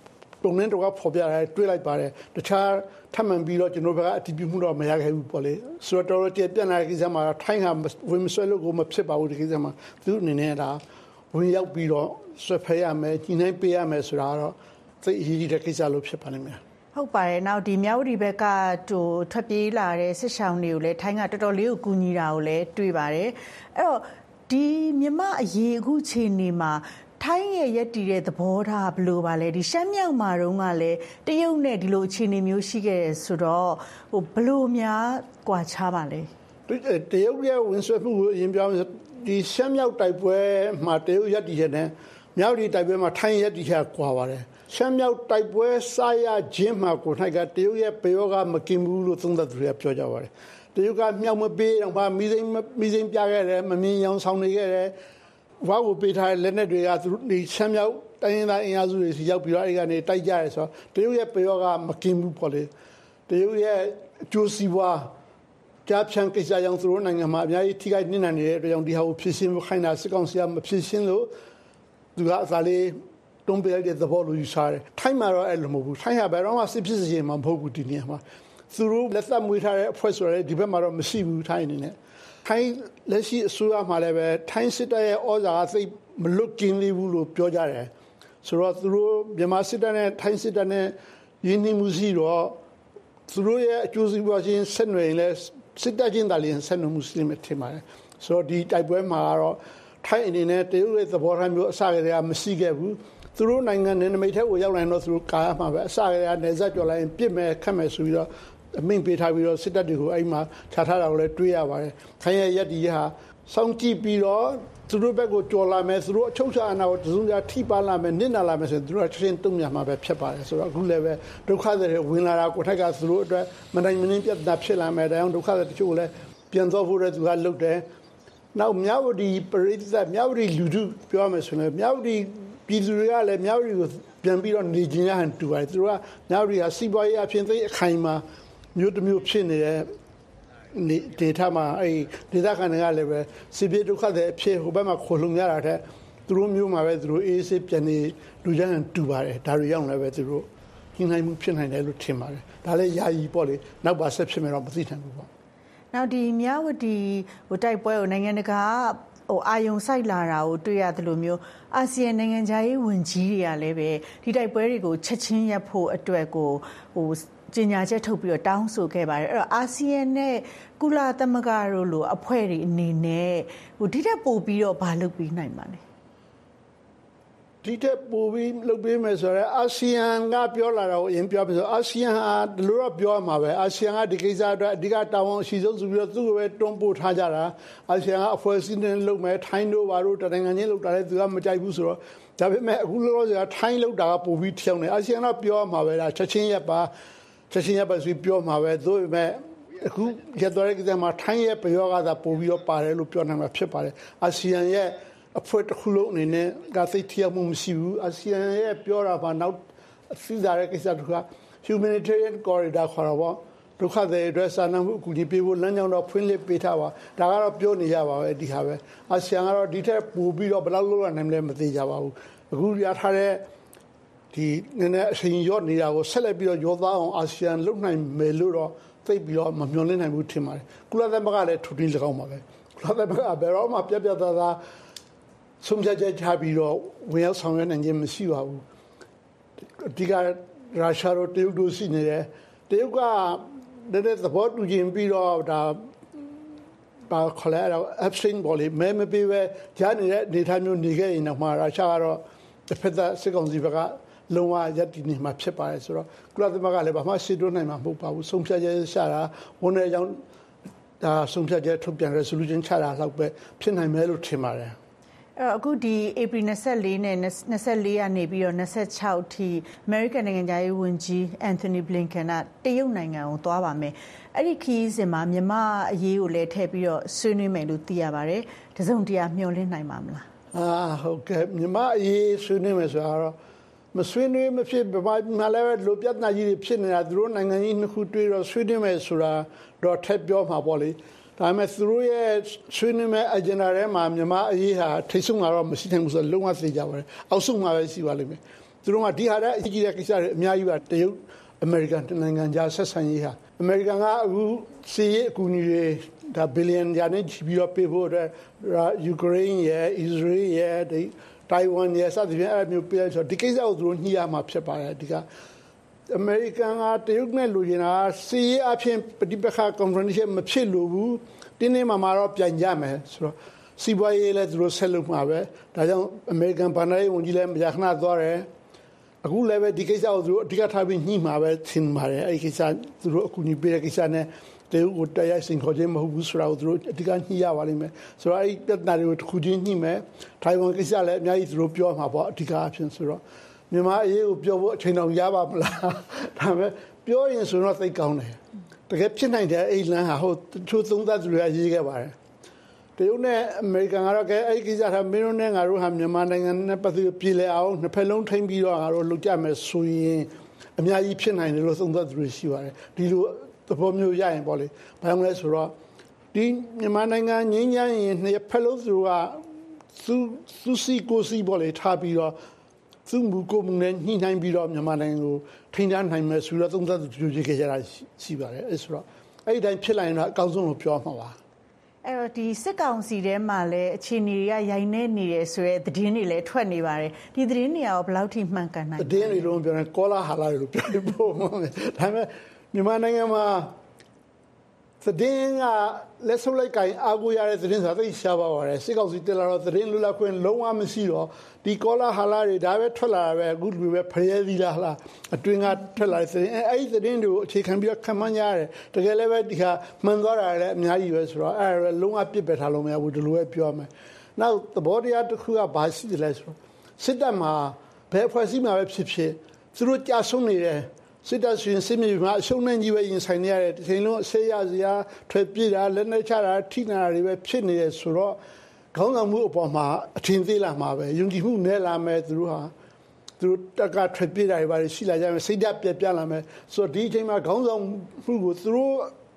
ပုံနဲ့တော့ဖော်ပြရတယ်တွေးလိုက်ပါတယ်တခြားထပ်မံပြီးတော့ကျွန်တော်ဘက်ကအတည်ပြုမှုတော့မရခဲ့ဘူးပေါ့လေဆိုတော့တော်တော်ကြပြန့်လာတဲ့ကိစ္စမှာထိုင်းကဝင်မဆွဲလို့ကိုမဖြစ်ပါဘူးဒီကိစ္စမှာသူအနေနဲ့ဒါဝင်ရောက်ပြီးတော့ဆွဲဖဲရမယ်ကြီးနှိုင်းပေးရမယ်ဆိုတာတော့သိအရေးကြီးတဲ့ကိစ္စလို့ဖြစ်ပါလိမ့်မယ်ဟုတ်ပါတယ်နောက်ဒီမြောက်ဝတီဘက်ကဟိုထွက်ပြေးလာတဲ့စစ်ဆောင်တွေကိုလည်းထိုင်းကတော်တော်လေးကိုကူညီတာကိုလည်းတွေ့ပါတယ်အဲ့တော့ဒီမြမအရေးအခုချိန်နေမှာထိုင်းရဲ့ရက်တီတဲ့သဘောထားဘယ်လိုပါလဲဒီရှမ်းမြောက်မှာတုန်းကလည်းတရုတ်နဲ့ဒီလိုအခြေအနေမျိုးရှိခဲ့တယ်ဆိုတော့ဟိုဘယ်လိုများကွာခြားပါလဲတရုတ်ရဲ့ဝင်ဆွဲမှုကိုအရင်ပြောဒီရှမ်းမြောက်တိုက်ပွဲမှာတရုတ်ရက်တီတဲ့နဲ့မြောက်ဒီတိုက်ပွဲမှာထိုင်းရက်တီချကွာပါတယ်ရှမ်းမြောက်တိုက်ပွဲစာရခြင်းမှာကိုထိုက်ကတရုတ်ရဲ့ပယောကမကင်ဘူးလို့သုံးသပ်သူတွေပြောကြပါတယ်တရုတ်ကမြောက်မပေးတော့ဘာမိစိမ့်မိစိမ့်ပြခဲ့တယ်မမြင်ရောင်ဆောင်နေခဲ့တယ်ဝါကိုပေးထားတဲ့လက်နက်တွေကသူဒီရှမ်းမြောက်တိုင်းရင်းသားအင်အားစုတွေစီရောက်ပြီးတော့အဲဒီကနေတိုက်ကြရဲဆိုတော့တရုတ်ရဲ့ပယောကမကင်ဘူးပေါ့လေတရုတ်ရဲ့အကျိုးစီးပွားကြားဖြန့်ကိစ္စကြောင့်သူတို့နိုင်ငံမှာအများကြီးထိခိုက်နေနိုင်တဲ့အတွက်ကြောင့်ဒီဟာကိုဖြစ်ရှင်းခိုင်းတာစစ်ကောင်စီကမဖြစ်ရှင်းလို့သူကအစားလေးတုံးပေးတဲ့သဘောလိုယူဆတယ်ထိုင်းမှာတော့အဲ့လိုမဟုတ်ဘူးထိုင်းကဘယ်တော့မှစစ်ဖြစ်စေမှာမဟုတ်ဘူးဒီနေရာမှာသူတို့လက်သက်မွေးထားတဲ့အဖွဲ့ဆိုရဲဒီဘက်မှာတော့မရှိဘူးထိုင်းအနေနဲ့ထိုင်းလက်ရှိအစိုးရမှာလည်းပဲထိုင်းစစ်တပ်ရဲ့ဩဇာအသိမလွတ်ကင်းသေးဘူးလို့ပြောကြတယ်ဆိုတော့သူတို့မြန်မာစစ်တပ်နဲ့ထိုင်းစစ်တပ်နဲ့ရင်းနှီးမှုရှိတော့သူတို့ရဲ့အကျိုးစီးပွားချင်းဆက်နွယ်ရင်လည်းစစ်တပ်ချင်းတာလျင်ဆက်နွယ်မှုရှိမှထင်ပါတယ်ဆိုတော့ဒီတိုက်ပွဲမှာတော့ထိုင်းအနေနဲ့တရုတ်ရဲ့သဘောထားမျိုးအစကတည်းကမရှိခဲ့ဘူးသူတို့နိုင်ငံနဲ့နမိတ်ထဲကိုရောက်လာတော့သူတို့ကာရမှာပဲအစကတည်းကနေဆက်ကြော်လိုက်ရင်ပြစ်မယ်ခတ်မယ်ဆိုပြီးတော့အမိန့်ပေးထားပြီးတော့စစ်တပ်တွေကိုအဲ့မှာခြားထားတာကိုလည်းတွေးရပါတယ်ထိုင်းရဲ့ရက်ဒီဟာစောင့်ကြည့်ပြီးတော့သူတို့ဘက်ကိုကြော်လာမယ်သူတို့အချုပ်ချာအနာကိုတစုံတရာထိပါလာမယ်နစ်နာလာမယ်ဆိုရင်သူတို့ကချင်းတုံ့ပြန်မှာပဲဖြစ်ပါတယ်ဆိုတော့အခုလည်းပဲဒုက္ခတွေဝင်လာတာကိုထက်ကသူတို့အတွက်မနိုင်မနှင်းပြတ်တာဖြစ်လာမယ်တရားဒုက္ခတွေတချို့လည်းပြန်သွားဖို့လည်းသူကလုပ်တယ်နောက်မြဝတီပရိသတ်မြဝတီလူထုပြောမယ်ဆိုရင်မြဝတီပြည်သူတွေကလည်းမြဝတီကိုပြန်ပြီးတော့နေကျင်ရဟန်တူပါတယ်သူတို့ကမြဝတီကစီးပွားရေးအဖြစ်သိအခိုင်မှာမျိုးတစ်မျိုးဖြစ်နေတဲ့ဒေတာမှာအဲ့ဒေတာခံတွေကလည်းပဲစီပြေဒုက္ခတွေအဖြစ်ဟိုဘက်မှာခိုလုံရတာတဲ့သူတို့မျိုးမှာပဲသူတို့အေးဆေးပြန်နေလူကျန်းတူပါတယ်ဒါတွေရောက်လည်းပဲသူတို့ညှိနှိုင်းမှုဖြစ်နိုင်တယ်လို့ထင်ပါတယ်ဒါလည်းယာယီပေါ့လေနောက်ပါဆက်ဖြစ်မယ်တော့မသိနိုင်ဘူးပေါ့နောက်ဒီမြဝတီဟိုတိုက်ပွဲကိုနိုင်ငံတကာဟိုအာယုံစိုက်လာတာကိုတွေ့ရတယ်လို့မျိုးအာဆီယံနိုင်ငံခြားရေးဝန်ကြီးတွေကလည်းပဲဒီတိုက်ပွဲတွေကိုချက်ချင်းရပ်ဖို့အတွက်ကိုဟိုကြေညာချက်ထုတ်ပြီးတော့တောင်းဆိုခဲ့ပါတယ်အဲ့တော့အာဆီယံနဲ့ကုလသမဂ္ဂတို့လိုအဖွဲ့တွေအနေနဲ့ဟိုဒီထက်ပိုပြီးတော့ဘာလုပ်ပြီးနိုင်မှာလဲဒီတဲ့ပိုပြီးလုပ်ပေးမယ်ဆိုတော့အာဆီယံကပြောလာတာကိုအရင်ပြောပြီးဆိုအာဆီယံဟာဒီလိုတော့ပြောမှာပဲအာဆီယံကဒီကိစ္စအတွက်အဓိကတာဝန်ရှိဆုံးဆိုပြီးတော့သူ့ကိုပဲတွန်းပို့ထားကြတာအာဆီယံကအဖွဲ့အစည်းနဲ့လုပ်မယ်ထိုင်းတို့ဘာတို့တနိုင်ငံချင်းလုပ်တာလည်းသူကမကြိုက်ဘူးဆိုတော့ဒါပေမဲ့အခုလောလောဆယ်ထိုင်းလုပ်တာကပိုပြီးထောင်နေအာဆီယံကပြောမှာပဲဒါချက်ချင်းရပ်ပါချက်ချင်းရပ်ပါဆိုပြီးပြောမှာပဲသို့ပေမဲ့အခုရတဲ့ကိစ္စမှာထိုင်းရဲ့ပြောကသာပိုပြီးတော့ပါတယ်လို့ပြောနိုင်မှာဖြစ်ပါတယ်အာဆီယံရဲ့အဖွဲ့တစ်ခုလုံးအနေနဲ့ကသိထျက်မှုမရှိဘူးအာဆီယံရဲ့ပြောတာပါနောက်အစည်းအဝေးကိစ္စတွေက humanitarian corridor ခေါ်တာပေါ့ဒုက္ခတွေအတွက်စာနာမှုအကူအညီပေးဖို့လမ်းကြောင်းတော့ဖွင့်လှစ်ပေးထားပါဒါကတော့ပြောနေရပါပဲဒီဟာပဲအာဆီယံကတော့ဒီထက်ပိုပြီးတော့ဘယ်လောက်လုပ်ရနိုင်မလဲမသိကြပါဘူးအခုရထားတဲ့ဒီနည်းနည်းအချိန်ရော့နေတာကိုဆက်လက်ပြီးတော့ရောသားအောင်အာဆီယံလုပ်နိုင်မယ်လို့တော့သိပြီးတော့မမျှော်လင့်နိုင်ဘူးထင်ပါတယ်ကုလသမဂ္ဂလည်းထူထင်း၎င်းပါပဲကုလသမဂ္ဂဘယ်တော့မှပြပြသားသားဆုံးဖြတ်ချက်ချပြီးတော့ဝင်ရောက်ဆောင်ရွက်နိုင်ခြင်းမရှိပါဘူးအဓိကရုရှားတို့တရုတ်တို့ရှိနေတယ်တရုတ်ကတဲ့သဘောတူခြင်းပြီးတော့ဒါပါခေါ်ရအောင် abstain ပေါ်လေမဲမပေးပဲကြားနေတဲ့နေထိုင်မျိုးနေခဲ့ရင်တော့မှရုရှားကတော့တစ်ဖက်သက်စစ်ကောင်စီဘက်ကလုံးဝရပ်တည်နေမှာဖြစ်ပါတယ်ဆိုတော့ကုလသမဂ္ဂလည်းဘာမှရှင်းတွန်းနိုင်မှာမဟုတ်ပါဘူးဆုံးဖြတ်ချက်ရှာတာဝန်ထဲကြောင့်ဒါဆုံးဖြတ်ချက်ထုတ်ပြန် resolution ချတာလောက်ပဲဖြစ်နိုင်မယ်လို့ထင်ပါတယ်အဲ့အခုဒီဧပြီ၂၄နဲ့၂၄ကနေပြီးတော့၂၆အထိအမေရိကန်နိုင်ငံသားရေးဝန်ကြီးအန်သိုနီဘလင်ကန်ကတရုတ်နိုင်ငံကိုသွားပါမယ်အဲ့ဒီခီးစဉ်မှာမြန်မာအရေးကိုလည်းထည့်ပြီးတော့ဆွေးနွေးမယ်လို့သိရပါတယ်တစုံတရာမျှော်လင့်နိုင်ပါမလားအာဟုတ်ကဲ့မြန်မာအရေးဆွေးနွေးမယ်ဆိုတော့မဆွေးနွေးမဖြစ်ဘာမှလည်းလိုပြဿနာကြီးတွေဖြစ်နေတာသူတို့နိုင်ငံကြီးနှစ်ခုတွေ့တော့ဆွေးနွေးမယ်ဆိုတာတော့ထပ်ပြောမှာပေါ့လေဒါပေမဲ့သူတို့ရဲ့ဆွေးနွေးမဲ့ agenda ထဲမှာမြန်မာအရေးဟာထိတ်ဆုံးမှာတော့မရှိနိုင်ဘူးဆိုတော့လုံးဝသိကြပါတယ်အောက်ဆုံးမှာပဲရှိပါလိမ့်မယ်သူတို့ကဒီဟာတဲ့အကြီးတဲ့ကိစ္စတွေအများကြီးပါတရုတ်အမေရိကန်နိုင်ငံကြားဆက်ဆံရေးဟာအမေရိကန်ကအခုစီးရေးအကူအညီတွေဒါဘီလီယံရာနဲ့ချီပြီးတော့ပေးဖို့အတွက်ယူကရိန်းရဲ့အစ္စရေးရဲ့ဒီတိုင်ဝမ်ရဲ့စသဖြင့်အဲ့မျိုးပေးဆိုဒီကိစ္စကိုသူတို့ညှိရမှာဖြစ်ပါတယ်ဒီကအမေရိကန်ကတရုတ်နဲ့လူချင်းကစီးရေးအဖြစ်ပဋိပက္ခ confrontation မဖြစ်လို့ဘူးတင်းနေမှာတော့ပြန်ကြမယ်ဆိုတော့စီးပွားရေးလည်းသူတို့ဆက်လုပ်မှာပဲဒါကြောင့်အမေရိကန်ဗန်ဒရေးဝန်ကြီးလည်းမကြာခဏသွားတယ်အခုလည်းပဲဒီကိစ္စကိုသူတို့အဓိကထားပြီးညှိမှာပဲသင်ပါတယ်အဲ့ဒီကိစ္စသူတို့အခုညှိပေးတဲ့ကိစ္စနဲ့တရုတ်ကိုတရားစင်ခေါ်ခြင်းမဟုတ်ဘူးဆိုတော့သူတို့အဓိကညှိရပါလိမ့်မယ်ဆိုတော့အဲ့ဒီပြဿနာတွေကိုတစ်ခုချင်းညှိမယ်ထိုင်ဝမ်ကိစ္စလည်းအများကြီးသူတို့ပြောမှာပေါ့အဓိကအဖြစ်ဆိုတော့မြန်မာအရေးကိုပြောဖို့အချိန်တော်ရပါမလားဒါပေမဲ့ပြောရင်ဆိုတော့သိကောင်းတယ်တကယ်ဖြစ်နိုင်တဲ့အဲ့လမ်းဟာဟိုသူသုံးသပ်သူတွေကရေးခဲ့ပါတယ်တရုတ်နဲ့အမေရိကန်ကတော့ကဲအဲ့ဒီကိစ္စကမင်းတို့နဲ့ငါတို့ဟာမြန်မာနိုင်ငံနဲ့ပတ်သက်ပြည်လဲအောင်နှစ်ဖက်လုံးထိမ့်ပြီးတော့ငါတို့လုပ်ကြမယ်ဆိုရင်အများကြီးဖြစ်နိုင်တယ်လို့သုံးသပ်သူတွေရှိပါတယ်ဒီလိုသဘောမျိုးရရင်ပေါ့လေဘာလို့လဲဆိုတော့ဒီမြန်မာနိုင်ငံငင်းညမ်းရင်နှစ်ဖက်လုံးသူကသူသူစီကိုစီပေါ့လေထားပြီးတော့သူမူကိုမနဲ့ညှိနှိုင်းပြီးတော့မြန်မာနိုင်ငံကိုထိန်းထားနိုင်မယ်ဆိုတော့သုံးသပ်သူတွေကြည့်ကြတာရှိပါတယ်အဲဆိုတော့အဲ့ဒီတိုင်းဖြစ်လာရင်တော့အကောင်းဆုံးလို့ပြောမှာပါအဲ့တော့ဒီစစ်ကောင်စီထဲမှာလည်းအခြေအနေတွေကရိုင်းနေနေတယ်ဆိုရဲသတင်းတွေလည်းထွက်နေပါတယ်ဒီသတင်းတွေရောဘယ်လောက်ထိမှန်ကန်နိုင်လဲသတင်းတွေလုံးပြောရင်ကောလာဟာလာတွေလို့ပြောဖို့ဒါပေမဲ့မြန်မာနိုင်ငံမှာသတင်းကလက်ဆုပ်လိုက်ကိုင်အာကိုရတဲ့သတင်းဆိုတာသိရှားပါပါတယ်စစ်ကောင်စီတက်လာတော့သတင်းလွတ်လပ်ခွင့်လုံးဝမရှိတော့ဒီကောလာဟာလာတွေဒါပဲထွက်လာတာပဲအခုလူပဲဖရဲသီးလားလားအတွင်းကထွက်လာတဲ့သတင်းအဲ့ဒီသတင်းတွေကိုအခြေခံပြီးတော့ခံမှန်းရတယ်တကယ်လည်းပဲဒီဟာမှန်သွားတာလည်းအများကြီးပဲဆိုတော့အဲ့ဒါလုံးဝပြစ်ပယ်ထားလို့မရဘူးဒီလိုပဲပြောမယ်နောက်သဘောတရားတစ်ခုကဘာရှိတယ်လဲဆိုတော့စစ်တပ်မှာဘယ်ဖွဲ့စည်းမှာပဲဖြစ်ဖြစ်သူတို့ကြာဆုံးနေတယ်စစ်တပ်ရှင်စစ်မြေမှာအရှုံးနဲ့ကြီးပဲရင်ဆိုင်နေရတယ်ဒီချိန်လုံးဆေးရစရာထွက်ပြေးတာလက်နဲ့ချတာထိနာတာတွေပဲဖြစ်နေတယ်ဆိုတော့ခေါင်းဆောင်မှုအပေါ်မှာအထင်သေးလာမှာပဲယုံကြည်မှုနဲ့လာမယ်သူတို့ဟာသူတို့တက်ကထွက်ပြေးတာတွေပါရှိလာကြမယ်စိတ်ဓာတ်ပြပြလာမယ်ဆိုတော့ဒီအချိန်မှာခေါင်းဆောင်မှုကိုသူတို့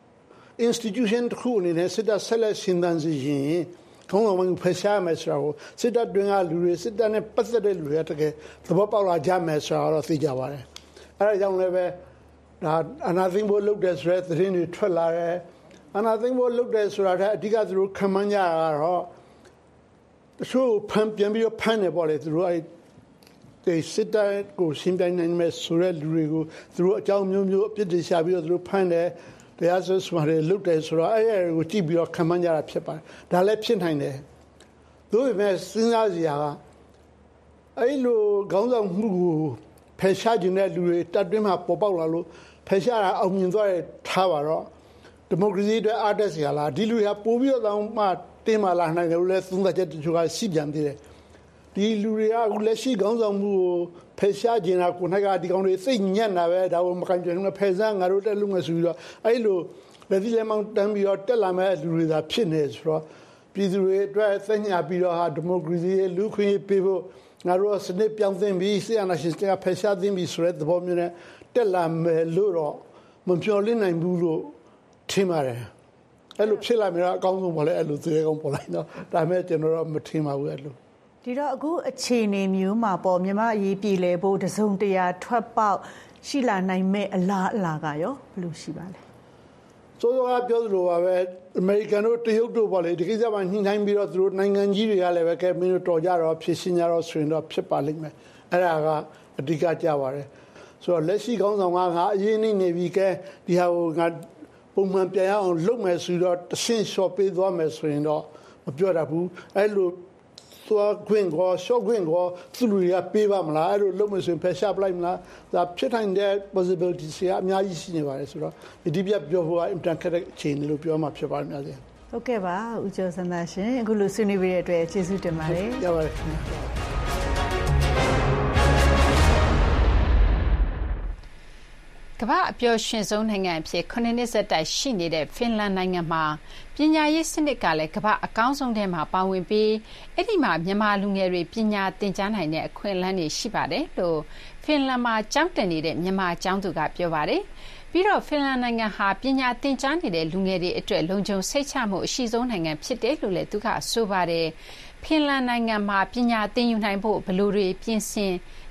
institution တစ်ခုအနေနဲ့စစ်တပ်ဆက်လက်ရှင်းတန်းစီရင်ခေါင်းဆောင်မှုဖယ်ရှားမယ်ဆိုတော့စစ်တပ်တွင်ကလူတွေစစ်တပ်နဲ့ပတ်သက်တဲ့လူတွေတကယ်သဘောပေါက်လာကြမယ်ဆိုတော့သိကြပါတယ်အဲ့ဒါကြောင့်လည်းပဲဒါအနာသိမ့်ဖို့လုပ်တယ်ဆိုတဲ့သတင်းတွေထွက်လာတယ်အနာသိမ့်ဖို့လုပ်တယ်ဆိုတာတဲ့အဓိကသူတို့ခံမှန်းကြတာကတော့တချို့ဖန်ပြန်ပြီးတော့ဖမ်းတယ်ပေါ့လေသူတို့အဲ့ဒီစစ်တပ်ကိုရှင်းပြနိုင်မယ်ဆိုတဲ့လူတွေကိုသူတို့အကြောင်းမျိုးမျိုးအပြစ်တင်ရှာပြီးတော့သူတို့ဖမ်းတယ်တရားစွဲဆိုတယ်လုပ်တယ်ဆိုတော့အဲ့ဒါကိုကြည့်ပြီးတော့ခံမှန်းကြတာဖြစ်ပါတယ်ဒါလည်းဖြစ်နိုင်တယ်သို့ပေမဲ့စဉ်းစားစရာကအဲ့လိုခေါင်းဆောင်မှုကိုဖယ်ရှားခြင်းတဲ့လူတွေတပ်တွင်းမှာပေါ်ပေါက်လာလို့ဖယ်ရှားတာအောင်မြင်သွားတဲ့ထားပါတော့ဒီမိုကရေစီအတွက်အားတက်စရာလားဒီလူတွေကပို့ပြီးတော့မှတင်းမာလာနိုင်တယ်လို့လည်းသုံးသပ်ချက်တချို့ကရှိပြန်သေးတယ်ဒီလူတွေကအခုလက်ရှိခေါင်းဆောင်မှုကိုဖယ်ရှားခြင်းတာကိုနိုင်ကဒီကောင်တွေစိတ်ညက်တာပဲဒါကိုမကန်ကြဘူးဖယ်စားငါတို့တက်လို့မယ်ဆိုပြီးတော့အဲ့လိုလက်ဒီလက်မောင်းတန်းပြီးတော့တက်လာမဲ့လူတွေသာဖြစ်နေဆိုတော့ပြည်သူတွေအတွက်သိညာပြီးတော့ဟာဒီမိုကရေစီလူခွင့်ပေးဖို့ငါတို့စနစ်ပြောင်းသင့်ပြီးဆီယနာရှင်ကဖယ်ရှားသင့်ပြီးဆိုတဲ့သဘောမျိုးနဲ့တက်လာမယ်လို့တော့မပြောလင်းနိုင်ဘူးလို့ထင်ပါတယ်အဲ့လိုဖြစ်လာမြင်တော့အကောင်းဆုံးပေါ့လေအဲ့လိုသူရဲကောင်းပေါ်လိုက်တော့ဒါပေမဲ့ကျွန်တော်တော့မထင်ပါဘူးအဲ့လိုဒီတော့အခုအခြေအနေမျိုးမှာပေါ့မြန်မာအရေးပြည်လဲဖို့တစုံတရာထွက်ပေါက်ရှိလာနိုင်မဲ့အလားအလာကရောဘယ်လိုရှိပါလဲဆိုတော့ပြောသလိုပါပဲအမေရိကန်တို့တရုတ်တို့ပေါ့လေဒီကိစ္စမှာညှိနှိုင်းပြီးတော့သူတို့နိုင်ငံကြီးတွေကလည်းပဲကဲမင်းတို့တော်ကြတော့ဖြစ်ရှင်းကြတော့ဆိုရင်တော့ဖြစ်ပါလိမ့်မယ်အဲ့ဒါကအဓိကကြပါတယ်ဆိုတော့လက်ရှိကောင်းဆောင်ကငါအရင်နေနေပြီကဲဒီဟာကိုငါပုံမှန်ပြန်ရအောင်လုပ်မယ်ဆိုတော့တရှင်းလျှော့ပေးသွားမယ်ဆိုရင်တော့မပြောတတ်ဘူးအဲ့လိုသွားခွင့်ကောရှော့ခွင့်ကောသူလူတွေကပေးပါမလားအဲ့လိုလုပ်မယ်ဆိုရင်ဖယ်ရှားပလိုက်မလားဒါဖြစ်နိုင်တဲ့ possibility တွေအများကြီးရှိနေပါတယ်ဆိုတော့ဒီပြပြောဖို့အင်တာနက်အခြေအနေလို့ပြောမှဖြစ်ပါတယ်များစေဟုတ်ကဲ့ပါဦးကျော်စန္ဒရှင်အခုလိုဆွေးနွေးပေးတဲ့အတွက်ကျေးဇူးတင်ပါတယ်ရပါတယ်ခင်ဗျာကမ္ဘာအပျော်ရွှင်ဆုံးနိုင်ငံအဖြစ်ခုနှစ်နှစ်ဆက်တိုက်ရှိနေတဲ့ဖင်လန်နိုင်ငံမှာပညာရေးစနစ်ကလည်းကမ္ဘာအကောင်းဆုံးထဲမှာပါဝင်ပြီးအဲ့ဒီမှာမြန်မာလူငယ်တွေပညာသင်ကြားနိုင်တဲ့အခွင့်အလမ်းတွေရှိပါတယ်လို့ဖင်လန်မှာကျောင်းတက်နေတဲ့မြန်မာကျောင်းသူကပြောပါတယ်ပြီးတော့ဖင်လန်နိုင်ငံဟာပညာသင်ကြားနေတဲ့လူငယ်တွေအတွက်လုံခြုံစိတ်ချမှုအရှိဆုံးနိုင်ငံဖြစ်တယ်လို့လည်းသူကဆိုပါတယ်ဖင်လန်နိုင်ငံမှာပညာသင်ယူနိုင်ဖို့ဘယ်လိုတွေပြင်ဆင်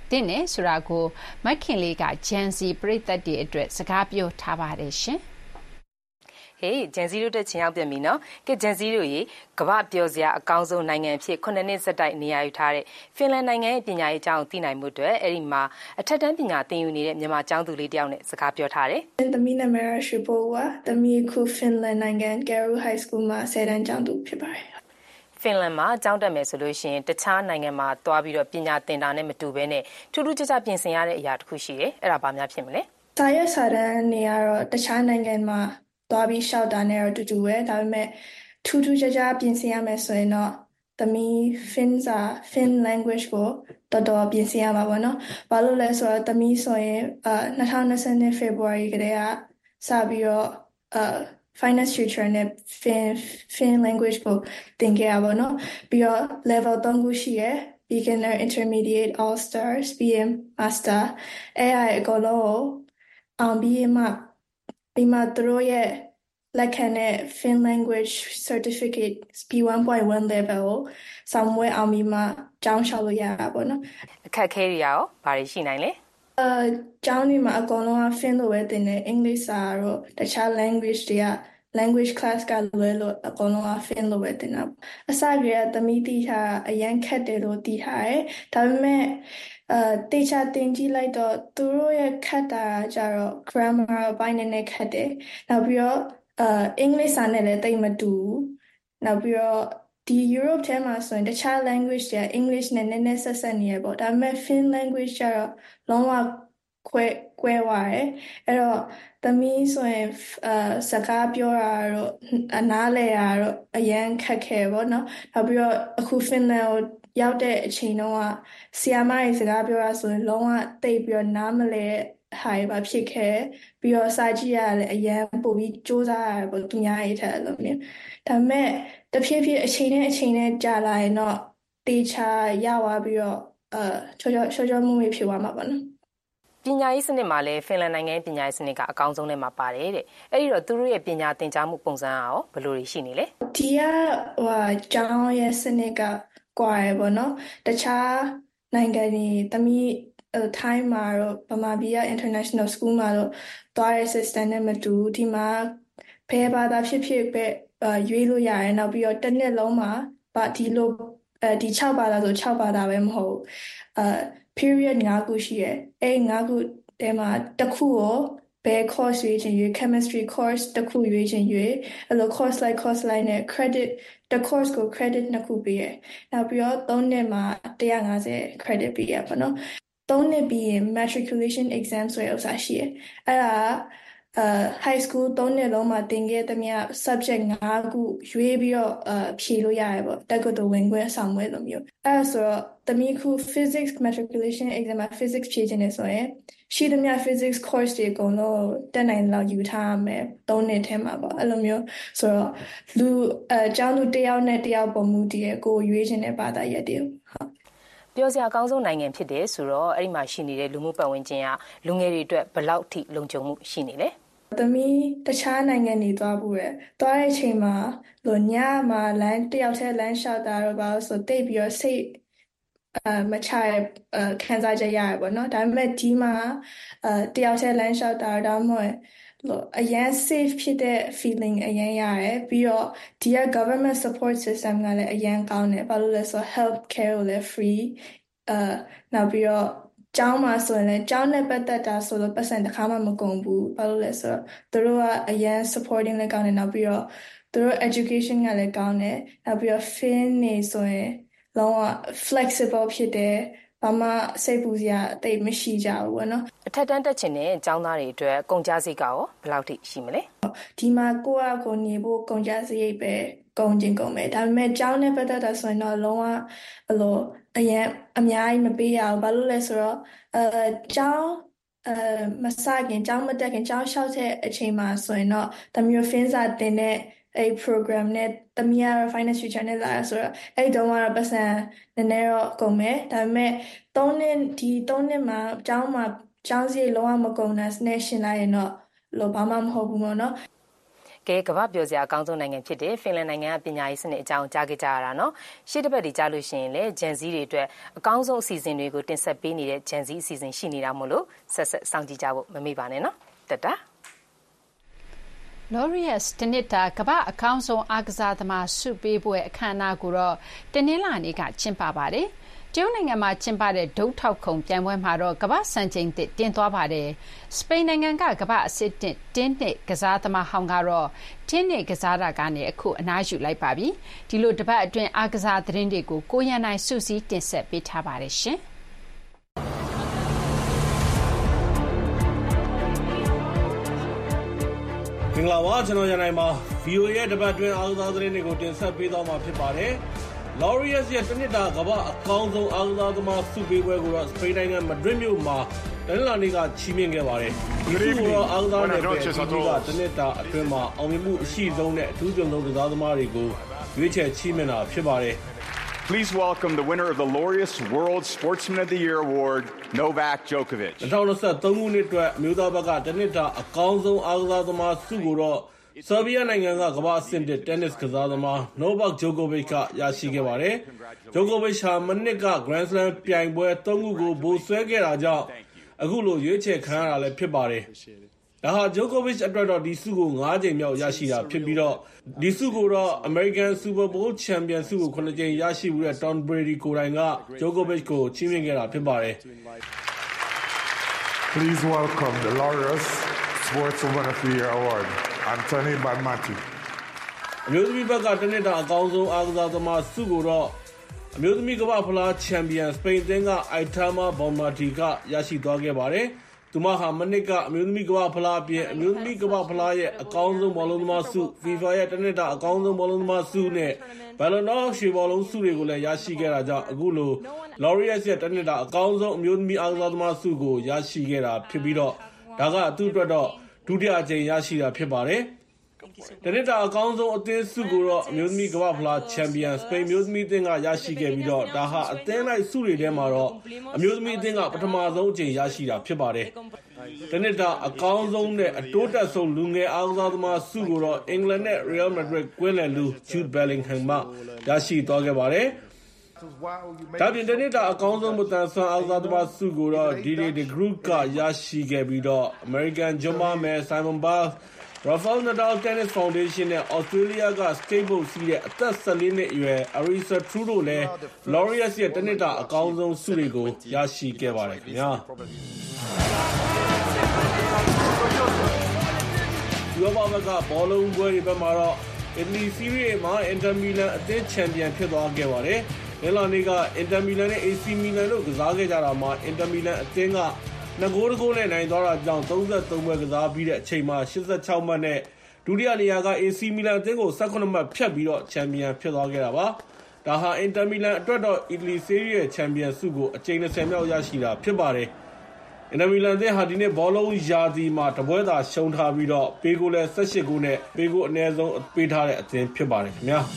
သင့်တယ်ဆိုတာကိုမက်ခင်လေးကဂျန်စီပရိသတ်တွေအတွက်စကားပြောထားပါတယ်ရှင်ဟေးဂျန်စီတို့တက်ချင်ရောက်ပြန်ပြီနော်ကဲဂျန်စီတို့ရေကမ္ဘာပြောစရာအကောင်းဆုံးနိုင်ငံအဖြစ်ခုနှစ်နှစ်ဆက်တိုက်နေရာယူထားတဲ့ဖင်လန်နိုင်ငံရဲ့ပညာရေးအကြောင်းသိနိုင်မှုအတွက်အဲ့ဒီမှာအထက်တန်းပညာသင်ယူနေတဲ့မြန်မာကျောင်းသူလေးတယောက်နဲ့စကားပြောထားတယ်။သမီးနာမည်ကရှူပိုဝါသမီးခုဖင်လန်နိုင်ငံဂယ်ရူဟိုက်စကူးမှာဆယ်တန်းကျောင်းသူဖြစ်ပါတယ်။ဖင်လန်မှာကျောင်းတက်မယ်ဆိုလို့ရှိရင်တခြားနိုင်ငံမှာသွားပြီးတော့ပညာသင်တာနဲ့မတူဘဲနဲ့ထူးထူးခြားခြားပြင်ဆင်ရတဲ့အရာတစ်ခုရှိတယ်။အဲ့ဒါဘာများဖြစ်မလဲ။စာရေးစာတမ်းနေရတော့တခြားနိုင်ငံမှာသွားပြီးရှောက်တာနဲ့တော့တူတူပဲဒါပေမဲ့ထူးထူးခြားခြားပြင်ဆင်ရမယ်ဆိုရင်တော့သမီး Fin စာ Fin language ကိုတော်တော်ပြင်ဆင်ရမှာပေါ့နော်။ဘာလို့လဲဆိုတော့သမီးဆိုရင်အာtwenty twenty February ကတည်းကစပြီးတော့အာ finance future နဲ့ Fin Fin language ကိုသင်ခဲ့ရပါတော့။ပြီးတော့ level three ခုရှိရယ် beginner intermediate all stars ပြီးရင် master အဲ့ဒါအကုန်လုံးကိုအောင်ပြီးမှပြီးမှသူတို့ရဲ့လက်ခံတဲ့ Fin language certificate B one point one level ကိုဆောင်ဝဲအောင်ပြီးမှကျောင်းလျှောက်လို့ရတာပေါ့နော်အခက်အခဲတွေရောဘာတွေရှိနိုင်လဲအဲကျောင်းဒီမှာအကုန်လုံးက Fin လို့ပဲသင်တယ် English စာတော့တခြား language တွေက language class ကလွဲလို့အကုန်လုံးက Fin လို့ပဲသင်တာအစကတည်းကသမီးတိထားအရန်ခက်တယ်လို့သိထားတယ်ဒါပေမဲ့အဲတေချာတင်ကြည့်လိုက်တော့သူတို့ရဲ့ခက်တာကြတော့ grammar ဘိုင်းနဲ့ခက်တယ်နောက်ပြီးတော့အဲ English စာနဲ့လည်းတိတ်မတူနောက်ပြီးတော့ဒီ Europe ထဲမှာဆိုရင်တခြား language တွေ English နဲ့နည်းနည်းဆက်ဆက်နေရပေါ့ဒါပေမဲ့ Fin language ကျတော့လုံးဝခွဲကွဲသွားတယ်အဲ့တော့သမီးဆိုရင်အဲစကားပြောတာတော့အနားလဲတာတော့အရန်ခက်ခဲပေါ့နော်နောက်ပြီးတော့အခု Finland ကိုရောက်တဲ့အချိန်တုန်းကဆီယာမရဲ့စကားပြောတာဆိုရင်လုံးဝတိတ်ပြီးတော့နားမလဲဟာရပါဖြစ်ခဲ့ပြီးတော့စာကြည့်ရလည်းအရန်ပို့ပြီးစူးစမ်းရပေါ့သူများရေးထားလို့မျိုးဒါပေမဲ့တဖြည်းဖြည်းအချိန်နဲ့အချိန်နဲ့ကြာလာရင်တော့တေချာရသွားပြီးတော့အဲချောချောချောချောမှုမျိုးဖြစ်သွားမှာပေါ့နော်ပညာရေးစနစ်မှာလည်းဖင်လန်နိုင်ငံရဲ့ပညာရေးစနစ်ကအကောင်းဆုံးထဲမှာပါတယ်တဲ့အဲ့ဒီတော့သူတို့ရဲ့ပညာသင်ကြားမှုပုံစံရောဘယ်လိုတွေရှိနေလဲဒီကဟိုကျောင်းရဲ့စနစ်ကကွာရပေါ့နော်တခြားနိုင်ငံတွေသမီးထိုင်းမှာတော့ဗမာပြည်က international school မှာတော့သွားတဲ့ system နဲ့မတူဒီမှာဘယ်ဘာသာဖြစ်ဖြစ်ပဲရွေးလို့ရတယ်နောက်ပြီးတော့တစ်နှစ်လုံးမှာဗာဒီလိုအဲဒီsixဘာသာဆိုsixဘာသာပဲမဟုတ်အဲ period fiveခုရှိတယ်အဲfiveခုတဲမှာတစ်ခုကိုဘယ် course ရွေးချင်ရွေး chemistry course တစ်ခုရွေးချင်ရွေးအဲ့လို course like course like နဲ့ credit တစ် course ကို credit နှစ်ခုပေးရနောက်ပြီးတော့threeနှစ်မှာone hundred fifty credit ပေးရပါတော့threeနှစ်ပြီးရင် matriculation exam ဆိုရဥစားရှိရအဲ့ဒါအဲ high school threeနှစ်လုံးမှာသင်ခဲ့သမျှ subject fiveခုရွေးပြီးတော့အဖြေလို့ရတယ်ပေါ့တက္ကသိုလ်ဝင်ခွင့်ဆောင်ပွဲလိုမျိုးအဲ့ဒါဆိုတော့သမီးခု physics matriculation exam မှာ physics ဖြေချင်တယ်ဆိုရင်ရှိသမျှ physics course တွေအကုန်လုံးတက်နိုင်လောက်ယူထားရမယ်threeနှစ်ထဲမှာပေါ့အဲ့လိုမျိုးဆိုတော့လူအဲကျောင်းသူတစ်ယောက်နဲ့တစ်ယောက်ပုံမှုတည်းကိုရွေးချင်တဲ့ဘာသာရပ်တွေဟုတ်ပြောစရာအကောင်းဆုံးနိုင်ငံဖြစ်တယ်ဆိုတော့အဲ့ဒီမှာရှိနေတဲ့လူမှုပတ်ဝန်းကျင်ကလူငယ်တွေအတွက်ဘယ်လောက်ထိလုံခြုံမှုရှိနေလဲသမီးတခြားနိုင်ငံတွေသွားဖို့ရယ်သွားတဲ့အချိန်မှာလို့ညမှာလမ်းတယောက်တည်းလမ်းလျှောက်တာတော့ဘာလို့ဆိုတိတ်ပြီးတော့စိတ်အဲမချရခံစားချက်ရရပေါ့နော်ဒါပေမဲ့ဒီမှာအဲတယောက်တည်းလမ်းလျှောက်တာတော့မဟုတ်လို့အရင် safe ဖြစ်တဲ့ feeling အရင်ရတယ်ပြီးတော့ဒီက government support system ကလည်းအရင်ကောင်းတယ်ဘာလို့လဲဆိုတော့ health care ကိုလည်း free အဲနောက်ပြီးတော့ကျောင်းမှာဆိုရင်လည်းကျောင်းနဲ့ပတ်သက်တာဆိုတော့ပတ်စံတစ်ခါမှမကုန်ဘူးဘာလို့လဲဆိုတော့သူတို့ကအရင် supporting လည်းကောင်းတယ်နောက်ပြီးတော့သူတို့ education ကလည်းကောင်းတယ်နောက်ပြီးတော့ fin နေဆိုရင်လုံးဝ flexible ဖြစ်တယ်ဘာမှစိတ်ပူစရာအသိမရှိကြဘူးပေါ့နော်အထက်တန်းတက်ချင်တဲ့ကျောင်းသားတွေအတွက်ကုန်ကျစရိတ်ကရောဘယ်လောက်ထိရှိမလဲဒီမှာကိုယ့်အကိုနေဖို့ကုန်ကျစရိတ်ပဲကုန်ချင်းကုန်မယ်ဒါပေမဲ့ကျောင်းနဲ့ပတ်သက်တာဆိုရင်တော့လုံးဝဘလို့အရင်အများကြီးမပေးရဘူးဘာလို့လဲဆိုတော့အဲကျောင်းအဲမစခင်ကျောင်းမတက်ခင်ကျောင်းလျှောက်တဲ့အချိန်မှာဆိုရင်တော့တမျိုး fin စာတင်တဲ့အဲ့ program နဲ့တမီးရ finance future နဲ့လာဆိုတော့အဲ့တုန်းကတော့ပတ်စံနည်းနည်းတော့ကုန်မယ်ဒါပေမဲ့threeနှစ်ဒီthreeနှစ်မှာကျောင်းမှာကျောင်းစရိတ်လုံးဝမကုန်တာနဲ့ရှင်းလိုက်ရင်တော့လို့ဘာမှမဟုတ်ဘူးပေါ့နော်ကဲကမ္ဘာပြောစရာအကောင်းဆုံးနိုင်ငံဖြစ်တဲ့ဖင်လန်နိုင်ငံကပညာရေးစနစ်အကြောင်းကြားခဲ့ကြရတာနော်ရှေ့တစ်ပတ်ဒီကြားလို့ရှိရင်လေဂျန်ဇီတွေအတွက်အကောင်းဆုံးအစီအစဉ်တွေကိုတင်ဆက်ပေးနေတဲ့ဂျန်ဇီအစီအစဉ်ရှိနေတာမို့လို့ဆက်ဆက်စောင့်ကြည့်ကြဖို့မမေ့ပါနဲ့နော်တတ Laureus တနစ်တာကမ္ဘာအကောင်းဆုံးအားကစားသမားဆုပေးပွဲအခမ်းအနားကိုတော့တင်းနှင်းလာနေကကျင်းပပါတယ်။တရုတ်နိုင်ငံမှာကျင်းပတဲ့ဒုတ်ထောက်ခုံပြိုင်ပွဲမှာတော့ကမ္ဘာစံချိန်သစ်တင်သွားပါတယ်။စပိန်နိုင်ငံကကမ္ဘာအစစ်တင်းတင်းနစ်ကစားသမားဟောင်းကတော့တင်းနစ်ကစားတာကနေအခုအနားယူလိုက်ပါပြီ။ဒီလိုတပတ်အတွင်းအားကစားသတင်းတွေကိုကိုရန်နိုင်စုစည်းတင်ဆက်ပေးထားပါတယ်ရှင်။မင်္ဂလာပါကျွန်တော်ရန်နိုင်ပါ ဗီအိုအေ ရဲ့တပတ်တွင်းအားကစားသတင်းတွေကိုတင်ဆက်ပေးသွားမှာဖြစ်ပါတယ်။ Laureus ရဲ့တနစ်တာကမ္ဘာအကောင်းဆုံးအားကစားသမားဆုပေးပွဲကိုတော့စပိန်နိုင်ငံမဒရစ်မြို့မှာတနင်္လာနေ့ကချီးမြှင့်ခဲ့ပါတယ်။ဒီဆုကိုတော့အားကစားနယ်ပယ်အသီးသီးကတနစ်တာအတွင်းမှာအောင်မြင်မှုအရှိဆုံးနဲ့အထူးကြုံဆုံးကစားသမားတွေကိုရွေးချယ်ချီးမြှင့်တာဖြစ်ပါတယ်။ Please welcome the winner of the Laureus World Sportsman of the Year Award, Novak Djokovic. ၂၀၂၃ခုနှစ်အတွက်အမျိုးသားဘက်ကတနစ်တာအကောင်းဆုံးအားကစားသမားဆုကိုတော့ဆာဘီးယားနိုင်ငံကကမ္ဘာအဆင့်တစ်တင်းနစ်ကစားသမား Novak Djokovic ကရရှိခဲ့ပါတယ်။ Djokovic ဟာမနှစ်က Grand Slam ပြိုင်ပွဲသုံးခုကိုဗိုလ်စွဲခဲ့တာကြောင့်အခုလိုရွေးချယ်ခံရတာလည်းဖြစ်ပါတယ်။ဒါဟာ Djokovic အတွက်တော့ဒီဆုကို၅ကြိမ်မြောက်ရရှိတာဖြစ်ပြီးတော့ဒီဆုကိုတော့ American Super Bowl Champion ဆုကို၇ကြိမ်ရရှိမှုတဲ့ Tom Brady ကိုယ်တိုင်က Djokovic ကိုချီးမြှင့်ခဲ့တာဖြစ်ပါတယ်။ Please welcome the Laureus Sportswoman of the Year Award, Anthony Bonmati. အမျိုးသမီးဘက်ကတနစ်တာအကောင်းဆုံးအားကစားသမားဆုကိုတော့အမျိုးသမီးကမ္ဘာဖလားချန်ပီယံစပိန်သင်းက Aitana Bonmati ကရရှိသွားခဲ့ပါတယ်။သူမဟာမနှစ်ကအမျိုးသမီးကမ္ဘာဖလားအပြင်အမျိုးသမီးကမ္ဘာဖလားရဲ့အကောင်းဆုံးဘောလုံးသမားဆု FIFA ရဲ့တနစ်တာအကောင်းဆုံးဘောလုံးသမားဆုနဲ့ Ballon d'Or ရွှေဘောလုံးဆုတွေကိုလည်းရရှိခဲ့တာကြောင့်အခုလို Laureus ရဲ့တနစ်တာအကောင်းဆုံးအမျိုးသမီးအားကစားသမားဆုကိုရရှိခဲ့တာဖြစ်ပြီးတော့ဒါကသူ့အတွက်တော့ဒုတိယအကြိမ်ရရှိတာဖြစ်ပါတယ်။တနစ်တာအကောင်းဆုံးအသင်းဆုကိုတော့အမျိုးသမီးကမ္ဘာဖလားချန်ပီယံစပိန်မျိုးသမီးအသင်းကရရှိခဲ့ပြီးတော့ဒါဟာအသင်းလိုက်ဆုတွေထဲမှာတော့အမျိုးသမီးအသင်းကပထမဆုံးအကြိမ်ရရှိတာဖြစ်ပါတယ်။တနစ်တာအကောင်းဆုံးနဲ့အတိုးတက်ဆုံးလူငယ်အားကစားသမားဆုကိုတော့အင်္ဂလန်နဲ့ Real Madrid ကွင်းလယ်လူ Jude Bellingham မှရရှိသွားခဲ့ပါတယ်။ဒါပြင်တနစ်တာအကောင်းဆုံးမတန်ဆွမ်းအားကစားသမားဆုကိုတော့ Didier Degroof ကရရှိခဲ့ပြီးတော့ American ဂျွန်မာမယ် Simon Biles Rafael Nadal Tennis Foundation နဲ့ Australia က skateboard စီးတဲ့အသက်၁၄နှစ်အရွယ် Arisa True တို့လည်း Laureus ရဲ့တနစ်တာအကောင်းဆုံးဆုတွေကိုရရှိခဲ့ပါတယ်ခင်ဗျာ။ဥရောပဘက်ကဘောလုံးပွဲတွေဘက်မှာတော့ Italy Serie A မှာ Inter Milan အသင်းချန်ပီယံဖြစ်သွားခဲ့ပါတယ်။ဒီလနေ့က Inter Milan နဲ့ အေစီ Milan တို့ကစားခဲ့ကြတာမှာ Inter Milan အသင်းကနှစ်ဂိုးတစ်ဂိုးနဲ့နိုင်သွားတာကြောင့်သုံးသုံးပွဲကစားပြီးတဲ့အချိန်မှာ၈၆မှတ်နဲ့ဒုတိယနေရာက အေစီ Milan အသင်းကို၁၇မှတ်ဖြတ်ပြီးတော့ချန်ပီယံဖြစ်သွားခဲ့တာပါ။ဒါဟာ Inter Milan အတွက်တော့ Italy Serie A ချန်ပီယံဆုကိုအကြိမ်၂၀မြောက်ရရှိတာဖြစ်ပါတယ်။ Inter Milan အသင်းဟာဒီနေ့ဘောလုံးရာသီမှာတပွဲသာရှုံးထားပြီးတော့ပေးကိုလည်း၁၈ဂိုးနဲ့ပေးကိုအနည်းဆုံးပေးထားတဲ့အသင်းဖြစ်ပါတယ်ခင်ဗျာ။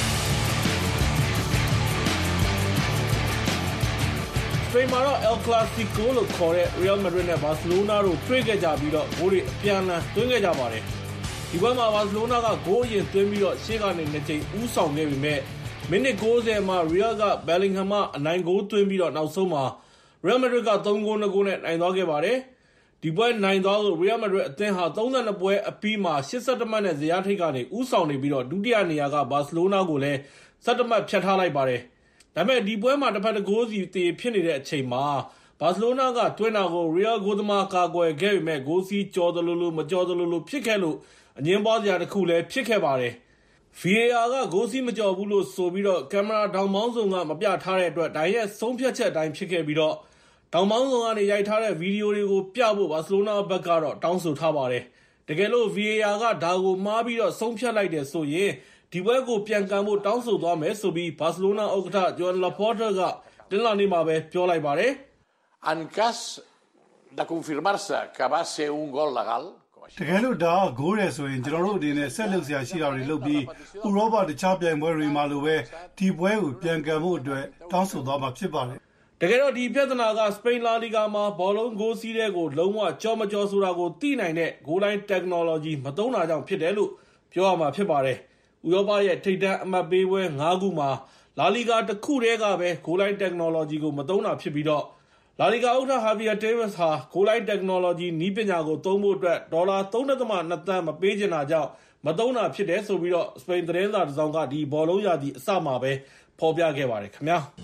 စပိန်မှာတော့ El Clasico လို့ခေါ်တဲ့ Real Madrid နဲ့ Barcelona တို့တွေ့ခဲ့ကြပြီးတော့ဂိုးတွေအပြန်အလှန်သွင်းခဲ့ကြပါတယ်။ဒီပွဲမှာ Barcelona ကဂိုးအရင်သွင်းပြီးတော့ရှေ့ကနေနှစ်ကြိမ်ဦးဆောင်ခဲ့ပေမဲ့မိနစ်၉၀မှာ Real က Bellingham မှအနိုင်ဂိုးသွင်းပြီးတော့နောက်ဆုံးမှာ Real Madrid က၃ဂိုး၂ဂိုးနဲ့နိုင်သွားခဲ့ပါတယ်။ဒီပွဲနိုင်သွားလို့ Real Madrid အသင်းဟာ၃၂ပွဲအပြီးမှာ၈၁မှတ်နဲ့ဇယားထိပ်ကနေဦးဆောင်နေပြီးတော့ဒုတိယနေရာက Barcelona ကိုလည်း၁၁မှတ်ဖြတ်ထားလိုက်ပါတယ်။ဒါပေမဲ့ဒီပွဲမှာတစ်ဖက်တစ်ဂိုးစီတည်ဖြစ်နေတဲ့အချိန်မှာဘာစီလိုနာကတွင်းတာကို Real ဂိုးသမားကာကွယ်ခဲ့ပေမဲ့ဂိုးစီးကျော်တယ်လို့လို့မကျော်တယ်လို့လို့ဖြစ်ခဲ့လို့အငင်းပွားစရာတစ်ခုလည်းဖြစ်ခဲ့ပါတယ်။ ဗီ အေ အာ ကဂိုးစီးမကျော်ဘူးလို့ဆိုပြီးတော့ကင်မရာတောင်ပေါင်းစုံကမပြထားတဲ့အတွက်ဒါရဲ့ဆုံးဖြတ်ချက်အတိုင်းဖြစ်ခဲ့ပြီးတော့တောင်ပေါင်းစုံကနေရိုက်ထားတဲ့ဗီဒီယိုတွေကိုပြဖို့ဘာစီလိုနာဘက်ကတော့တောင်းဆိုထားပါတယ်။တကယ်လို့ ဗီ အေ အာ ကဒါကိုမှားပြီးတော့ဆုံးဖြတ်လိုက်တယ်ဆိုရင်ဒီပွဲကိုပြန်ကန်ဖို့တောင်းဆိုသွားမယ်ဆိုပြီးဘာစီလိုနာဥက္ကဋ္ဌ Joan Laporta ကတင်လာနေမှာပဲပြောလိုက်ပါတယ်။ En cas de confirmar-se que va ser un gol legal တကယ်လို့ဒါကဂိုးတယ်ဆိုရင်ကျွန်တော်တို့အနေနဲ့ဆက်လုပ်စရာရှိတာတွေလုပ်ပြီးဥရောပတခြားပြိုင်ပွဲတွေမှာလိုပဲဒီပွဲကိုပြန်ကန်ဖို့အတွက်တောင်းဆိုသွားမှာဖြစ်ပါတယ်။တကယ်တော့ဒီပြဿနာကစပိန်လာလီဂါမှာဘောလုံးဂိုးစီးတဲ့ကိုလုံးဝကြောမကြောဆိုတာကိုသိနိုင်တဲ့ဂိုးလိုင်း technology မသုံးတာကြောင့်ဖြစ်တယ်လို့ပြောရမှာဖြစ်ပါတယ်။ဥရောပရဲ့ထိပ်တန်းအမှတ်ပေးပွဲ၅ခုမှာလာလီဂါတစ်ခုတည်းကပဲ goal line technology ကိုမသုံးတာဖြစ်ပြီးတော့လာလီဂါဥက္ကဋ္ဌ Javier Tebas ဟာ goal line technology နည်းပညာကိုသုံးဖို့အတွက်ဒေါ်လာ ၃.၂ သန်းမပေးချင်တာကြောင့်မသုံးတာဖြစ်တယ်ဆိုပြီးတော့စပိန်သတင်းစာတစ်စောင်ကဒီဘောလုံးရာသီအစမှာပဲဖော်ပြခဲ့ပါတယ်ခင်ဗျာ။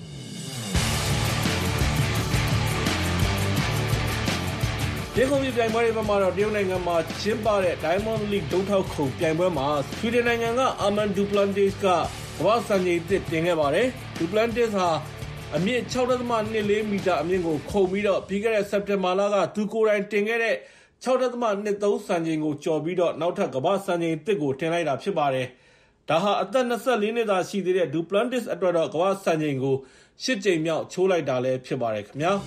တင်းခုံပြပြိုင်ပွဲတွေဘက်မှာတော့တရုတ်နိုင်ငံမှာကျင်းပတဲ့ Diamond League ဒုံးထောက်ခုံပြိုင်ပွဲမှာဆွီဒင်နိုင်ငံက Armand Duplantis ကကမ္ဘာ့စံချိန်သစ်တင်ခဲ့ပါတယ်။ Duplantis ဟာအမြင့် ၆.၂၄ မီတာအမြင့်ကိုခုန်ပြီးတော့ပြီးခဲ့တဲ့စက်တင်ဘာလကသူကိုယ်တိုင်တင်ခဲ့တဲ့ ၆.၂၃ စံချိန်ကိုကျော်ပြီးတော့နောက်ထပ်ကမ္ဘာ့စံချိန်သစ်ကိုတင်လိုက်တာဖြစ်ပါတယ်။ဒါဟာအသက်၂၄နှစ်သာရှိသေးတဲ့ Duplantis အတွက်တော့ကမ္ဘာ့စံချိန်ကို၈ကြိမ်မြောက်ချိုးလိုက်တာလည်းဖြစ်ပါတယ်ခင်ဗျာ။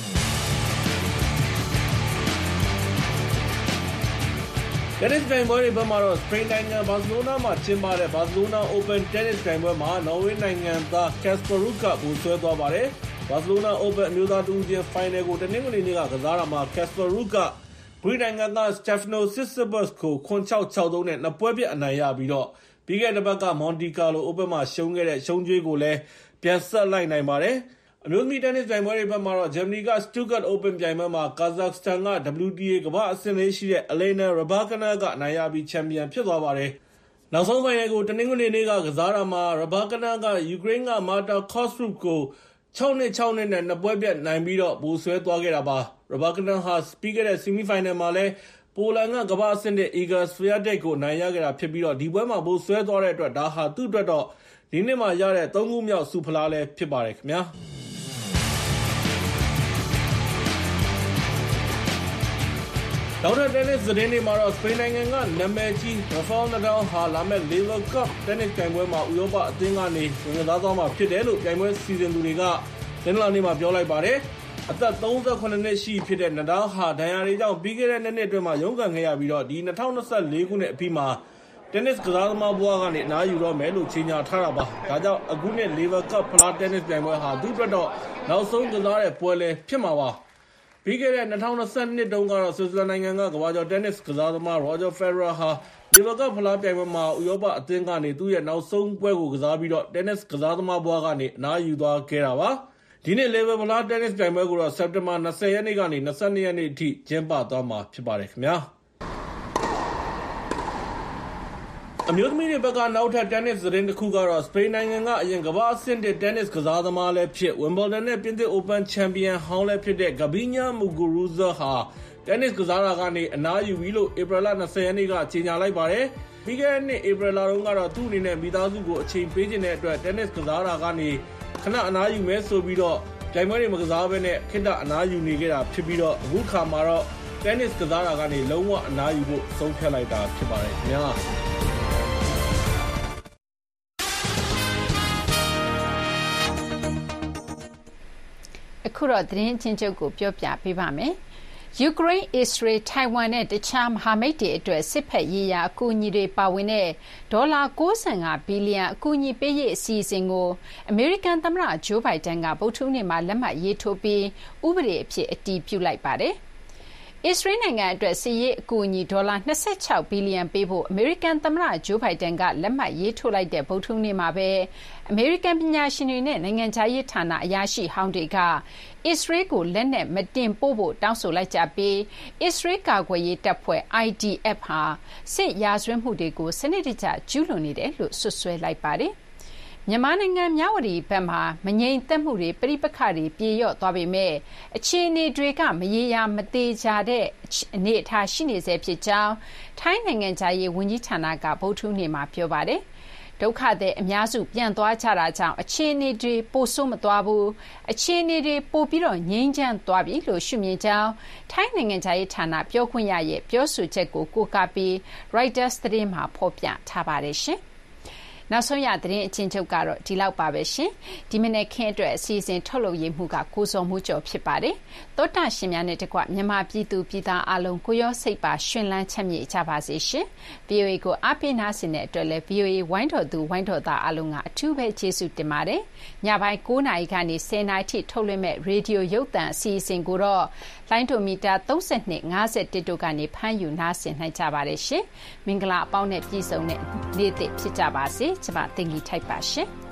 တင်းနစ်ပြိုင်ပွဲတွေဘက်မှာတော့စပိန်နိုင်ငံဘာစီလိုနာမှာကျင်းပတဲ့ Barcelona Open Tennis ပြိုင်ပွဲမှာနော်ဝေးနိုင်ငံသား Casper Ruud ကဘူဆွဲသွားပါတယ်။ Barcelona Open အမျိုးသားတဦးချင်း final ကိုတနင်္ဂနွေနေ့ကကစားတာမှာ Casper Ruud ကဂရိနိုင်ငံသား Stefanos Tsitsipas ကို၇-၆၊ ၆-၃ နဲ့နှစ်ပွဲပြတ်အနိုင်ရပြီးတော့ပြီးခဲ့တဲ့တစ်ပတ်က Monte Carlo Open မှာရှုံးခဲ့တဲ့ရှုံးကြွေးကိုလည်းပြန်ဆက်လိုက်နိုင်ပါတယ်။အမျိုးသမီးတင်းနစ်ပြိုင်ပွဲတွေဘက်မှာတော့ဂျာမနီက Stuttgart Open ပြိုင်ပွဲမှာကာဇက်စတန်က ဒဘလျူ တီ အေ ကမ္ဘာ့အဆင့်လေးရှိတဲ့ Elena Rybakina ကအနိုင်ရပြီးချန်ပီယံဖြစ်သွားပါတယ်။နောက်ဆုံးဖိုင်နယ်ကိုတနင်္ဂနွေနေ့ကကစားတာမှာ Rybakina ကယူကရိန်းက Marta Kostyuk ကို၆-၂ ၆-၂ နဲ့နှစ်ပွဲပြတ်နိုင်ပြီးတော့ဗိုလ်ဆွဲသွားခဲ့တာပါ။ Rybakina ဟာပြီးခဲ့တဲ့ဆီမီဖိုင်နယ်မှာလည်းပိုလန်ကကမ္ဘာ့အဆင့်တစ် Iga Swiatek ကိုနိုင်ရခဲ့တာဖြစ်ပြီးတော့ဒီပွဲမှာဗိုလ်ဆွဲသွားတဲ့အတွက်ဒါဟာသူ့အတွက်တော့ဒီနှစ်မှာရတဲ့သုံးခုမြောက်ဆုဖလားလည်းဖြစ်ပါတယ်ခင်ဗျာ။နောက်ထပ်တင်းနစ်သတင်းတွေမှာတော့စပိန်နိုင်ငံကနာမည်ကြီး Rafael Nadal ဟာလာမယ့် Laver Cup တင်းနစ်ပြိုင်ပွဲမှာဥရောပအသင်းကနေဝင်ကစားသွားမှာဖြစ်တယ်လို့ပြိုင်ပွဲစီစဉ်သူတွေကတနင်္လာနေ့မှာပြောလိုက်ပါတယ်။အသက်၃၇နှစ်ရှိဖြစ်တဲ့ Nadal ဟာဒဏ်ရာတွေကြောင့်ပြီးခဲ့တဲ့နှစ်နှစ်အတွင်းမှာရုန်းကန်ခဲ့ရပြီးတော့ဒီ၂၀၂၄ခုနှစ်အပြီးမှာတင်းနစ်ကစားသမားဘဝကနေအနားယူတော့မယ်လို့ကြေညာထားတာပါ။ဒါကြောင့်အခုနှစ် Laver Cup ဖလားတင်းနစ်ပြိုင်ပွဲဟာသူ့အတွက်တော့နောက်ဆုံးကစားတဲ့ပွဲလည်းဖြစ်မှာပါ။ပြီးခဲ့တဲ့၂၀၂၂တုန်းကတော့ဆွစ်ဇာလန်နိုင်ငံကကမ္ဘာကျော်တင်းနစ်ကစားသမား Roger Federer ဟာ Laver Cup ဖလားပြိုင်ပွဲမှာဥရောပအသင်းကနေသူ့ရဲ့နောက်ဆုံးပွဲကိုကစားပြီးတော့တင်းနစ်ကစားသမားဘဝကနေအနားယူသွားခဲ့တာပါ။ဒီနေ့ Laver ဖလားတင်းနစ်ပြိုင်ပွဲကိုတော့စက်တင်ဘာ၂၀ရက်နေ့ကနေ၂၂ရက်နေ့အထိကျင်းပသွားမှာဖြစ်ပါတယ်ခင်ဗျာ။အမျိုးသမီးတွေဘက်ကနောက်ထပ်တင်းနစ်သတင်းတစ်ခုကတော့စပိန်နိုင်ငံကအရင်ကမ္ဘာအဆင့်တစ်တင်းနစ်ကစားသမားလည်းဖြစ်ဝင်ဘယ်ဒန်နဲ့ပြင်သစ် Open ချန်ပီယံဟောင်းလည်းဖြစ်တဲ့ Garbiñe Muguruza ဟာတင်းနစ်ကစားတာကနေအနားယူပြီလို့ဧပြီလ၂၀ရက်နေ့ကကြေညာလိုက်ပါတယ်။ပြီးခဲ့တဲ့နှစ်ဧပြီလတုန်းကတော့သူ့အနေနဲ့မိသားစုကိုအချိန်ပေးခြင်းတဲ့အတွက်တင်းနစ်ကစားတာကနေခဏအနားယူမယ်ဆိုပြီးတော့ပြိုင်ပွဲတွေမကစားဘဲနဲ့ခေတ္တအနားယူနေခဲ့တာဖြစ်ပြီးတော့အခုခါမှာတော့တင်းနစ်ကစားတာကနေလုံးဝအနားယူဖို့ဆုံးဖြတ်လိုက်တာဖြစ်ပါတယ်ခင်ဗျာ။အခုတော့သတင်းချင်းချုပ်ကိုပြောပြပေးပါမယ်။ယူကရိန်း၊အစ္စရေး၊ထိုင်ဝမ်နဲ့တခြားမဟာမိတ်တွေအတွက်စစ်ဖက်ရေးရာအကူအညီတွေပါဝင်တဲ့ဒေါ်လာ၉၅ဘီလီယံအကူအညီပေးရေးအစီအစဉ်ကိုအမေရိကန်သမ္မတဂျိုးဘိုင်ဒန်ကဗုဒ္ဓဟူးနေ့မှာလက်မှတ်ရေးထိုးပြီးဥပဒေအဖြစ်အတည်ပြုလိုက်ပါတယ်။အစ္စရေးနိုင်ငံအတွက်စစ်ရေးအကူအညီဒေါ်လာ၂၆ဘီလီယံပေးဖို့အမေရိကန်သမ္မတဂျိုးဘိုင်ဒန်ကလက်မှတ်ရေးထိုးလိုက်တဲ့ဗုဒ္ဓဟူးနေ့မှာပဲအမေရိကန်ပညာရှင်တွေနဲ့နိုင်ငံခြားရေးဌာနအရာရှိဟောင်းတွေကအစ္စရေးကိုလက်နက်မတင်ပို့ဖို့တောင်းဆိုလိုက်ကြပြီးအစ္စရေးကာကွယ်ရေးတပ်ဖွဲ့ I D F ဟာစစ်ရာဇဝတ်မှုတွေကိုစနစ်တကျကျူးလွန်နေတယ်လို့ဆွဆွဲလိုက်ပါတယ်။မြန်မာနိုင်ငံမြဝတီဘက်မှာမငြိမ်သက်မှုတွေပဋိပက္ခတွေပြေလျော့သွားပေမဲ့အခြေအနေတွေကမရေရာမသေးကြတဲ့အနေအထားရှိနေဆဲဖြစ်ကြောင်းထိုင်းနိုင်ငံသားရေးဝန်ကြီးဌာနကဗုဒ္ဓဟူးနေ့မှာပြောပါတယ်။ဒုက္ခသည်အများစုပြန်သွားကြတာကြောင့်အခြေအနေတွေပိုဆိုးမသွားဘူးအခြေအနေတွေပိုပြီးတော့ငြိမ်းချမ်းသွားပြီလို့ရှုမြင်ကြောင်းထိုင်းနိုင်ငံသားရေးဌာနပြောခွင့်ရရဲ့ပြောဆိုချက်ကိုကိုးကားပြီး Reuters သတင်းမှာဖော်ပြထားပါတယ်ရှင်။နောက်ဆုံးရသတင်းအချင်းချုပ်ကတော့ဒီလောက်ပါပဲရှင်ဒီမနေ့ခင်းအတွက်အစီအစဉ်ထုတ်လုပ်ရေးမှုကကိုစောမှုကျော်ဖြစ်ပါတယ်သောတာရှင်များနဲ့တကွမြန်မာပြည်သူပြည်သားအလုံးကိုရောစိတ်ပါရှင်လန်းချမ်းမြေ့ကြပါစေရှင် ဗီအိုအေ ကိုအားပေးနားဆင်တဲ့အတွက်လည်း ဗီအိုအေ ဝိုင်းတော်သူဝိုင်းတော်သားအလုံးကအထူးပဲကျေးဇူးတင်ပါတယ်ညပိုင်း၉နာရီကနေ၁၀နာရီထိထုတ်လွှင့်မဲ့ရေဒီယိုရုပ်သံအစီအစဉ်ကိုတော့လိုင်းဒိုမီတာသုံး၂ ၅၁တို့ကနေဖမ်းယူနားဆင်နိုင်ကြပါတယ်ရှင်မင်္ဂလာအပေါင်းနဲ့ပြည့်စုံတဲ့နေ့သစ်ဖြစ်ကြပါစေကျွန်မတင်ကြီးထိုက်ပါရှင်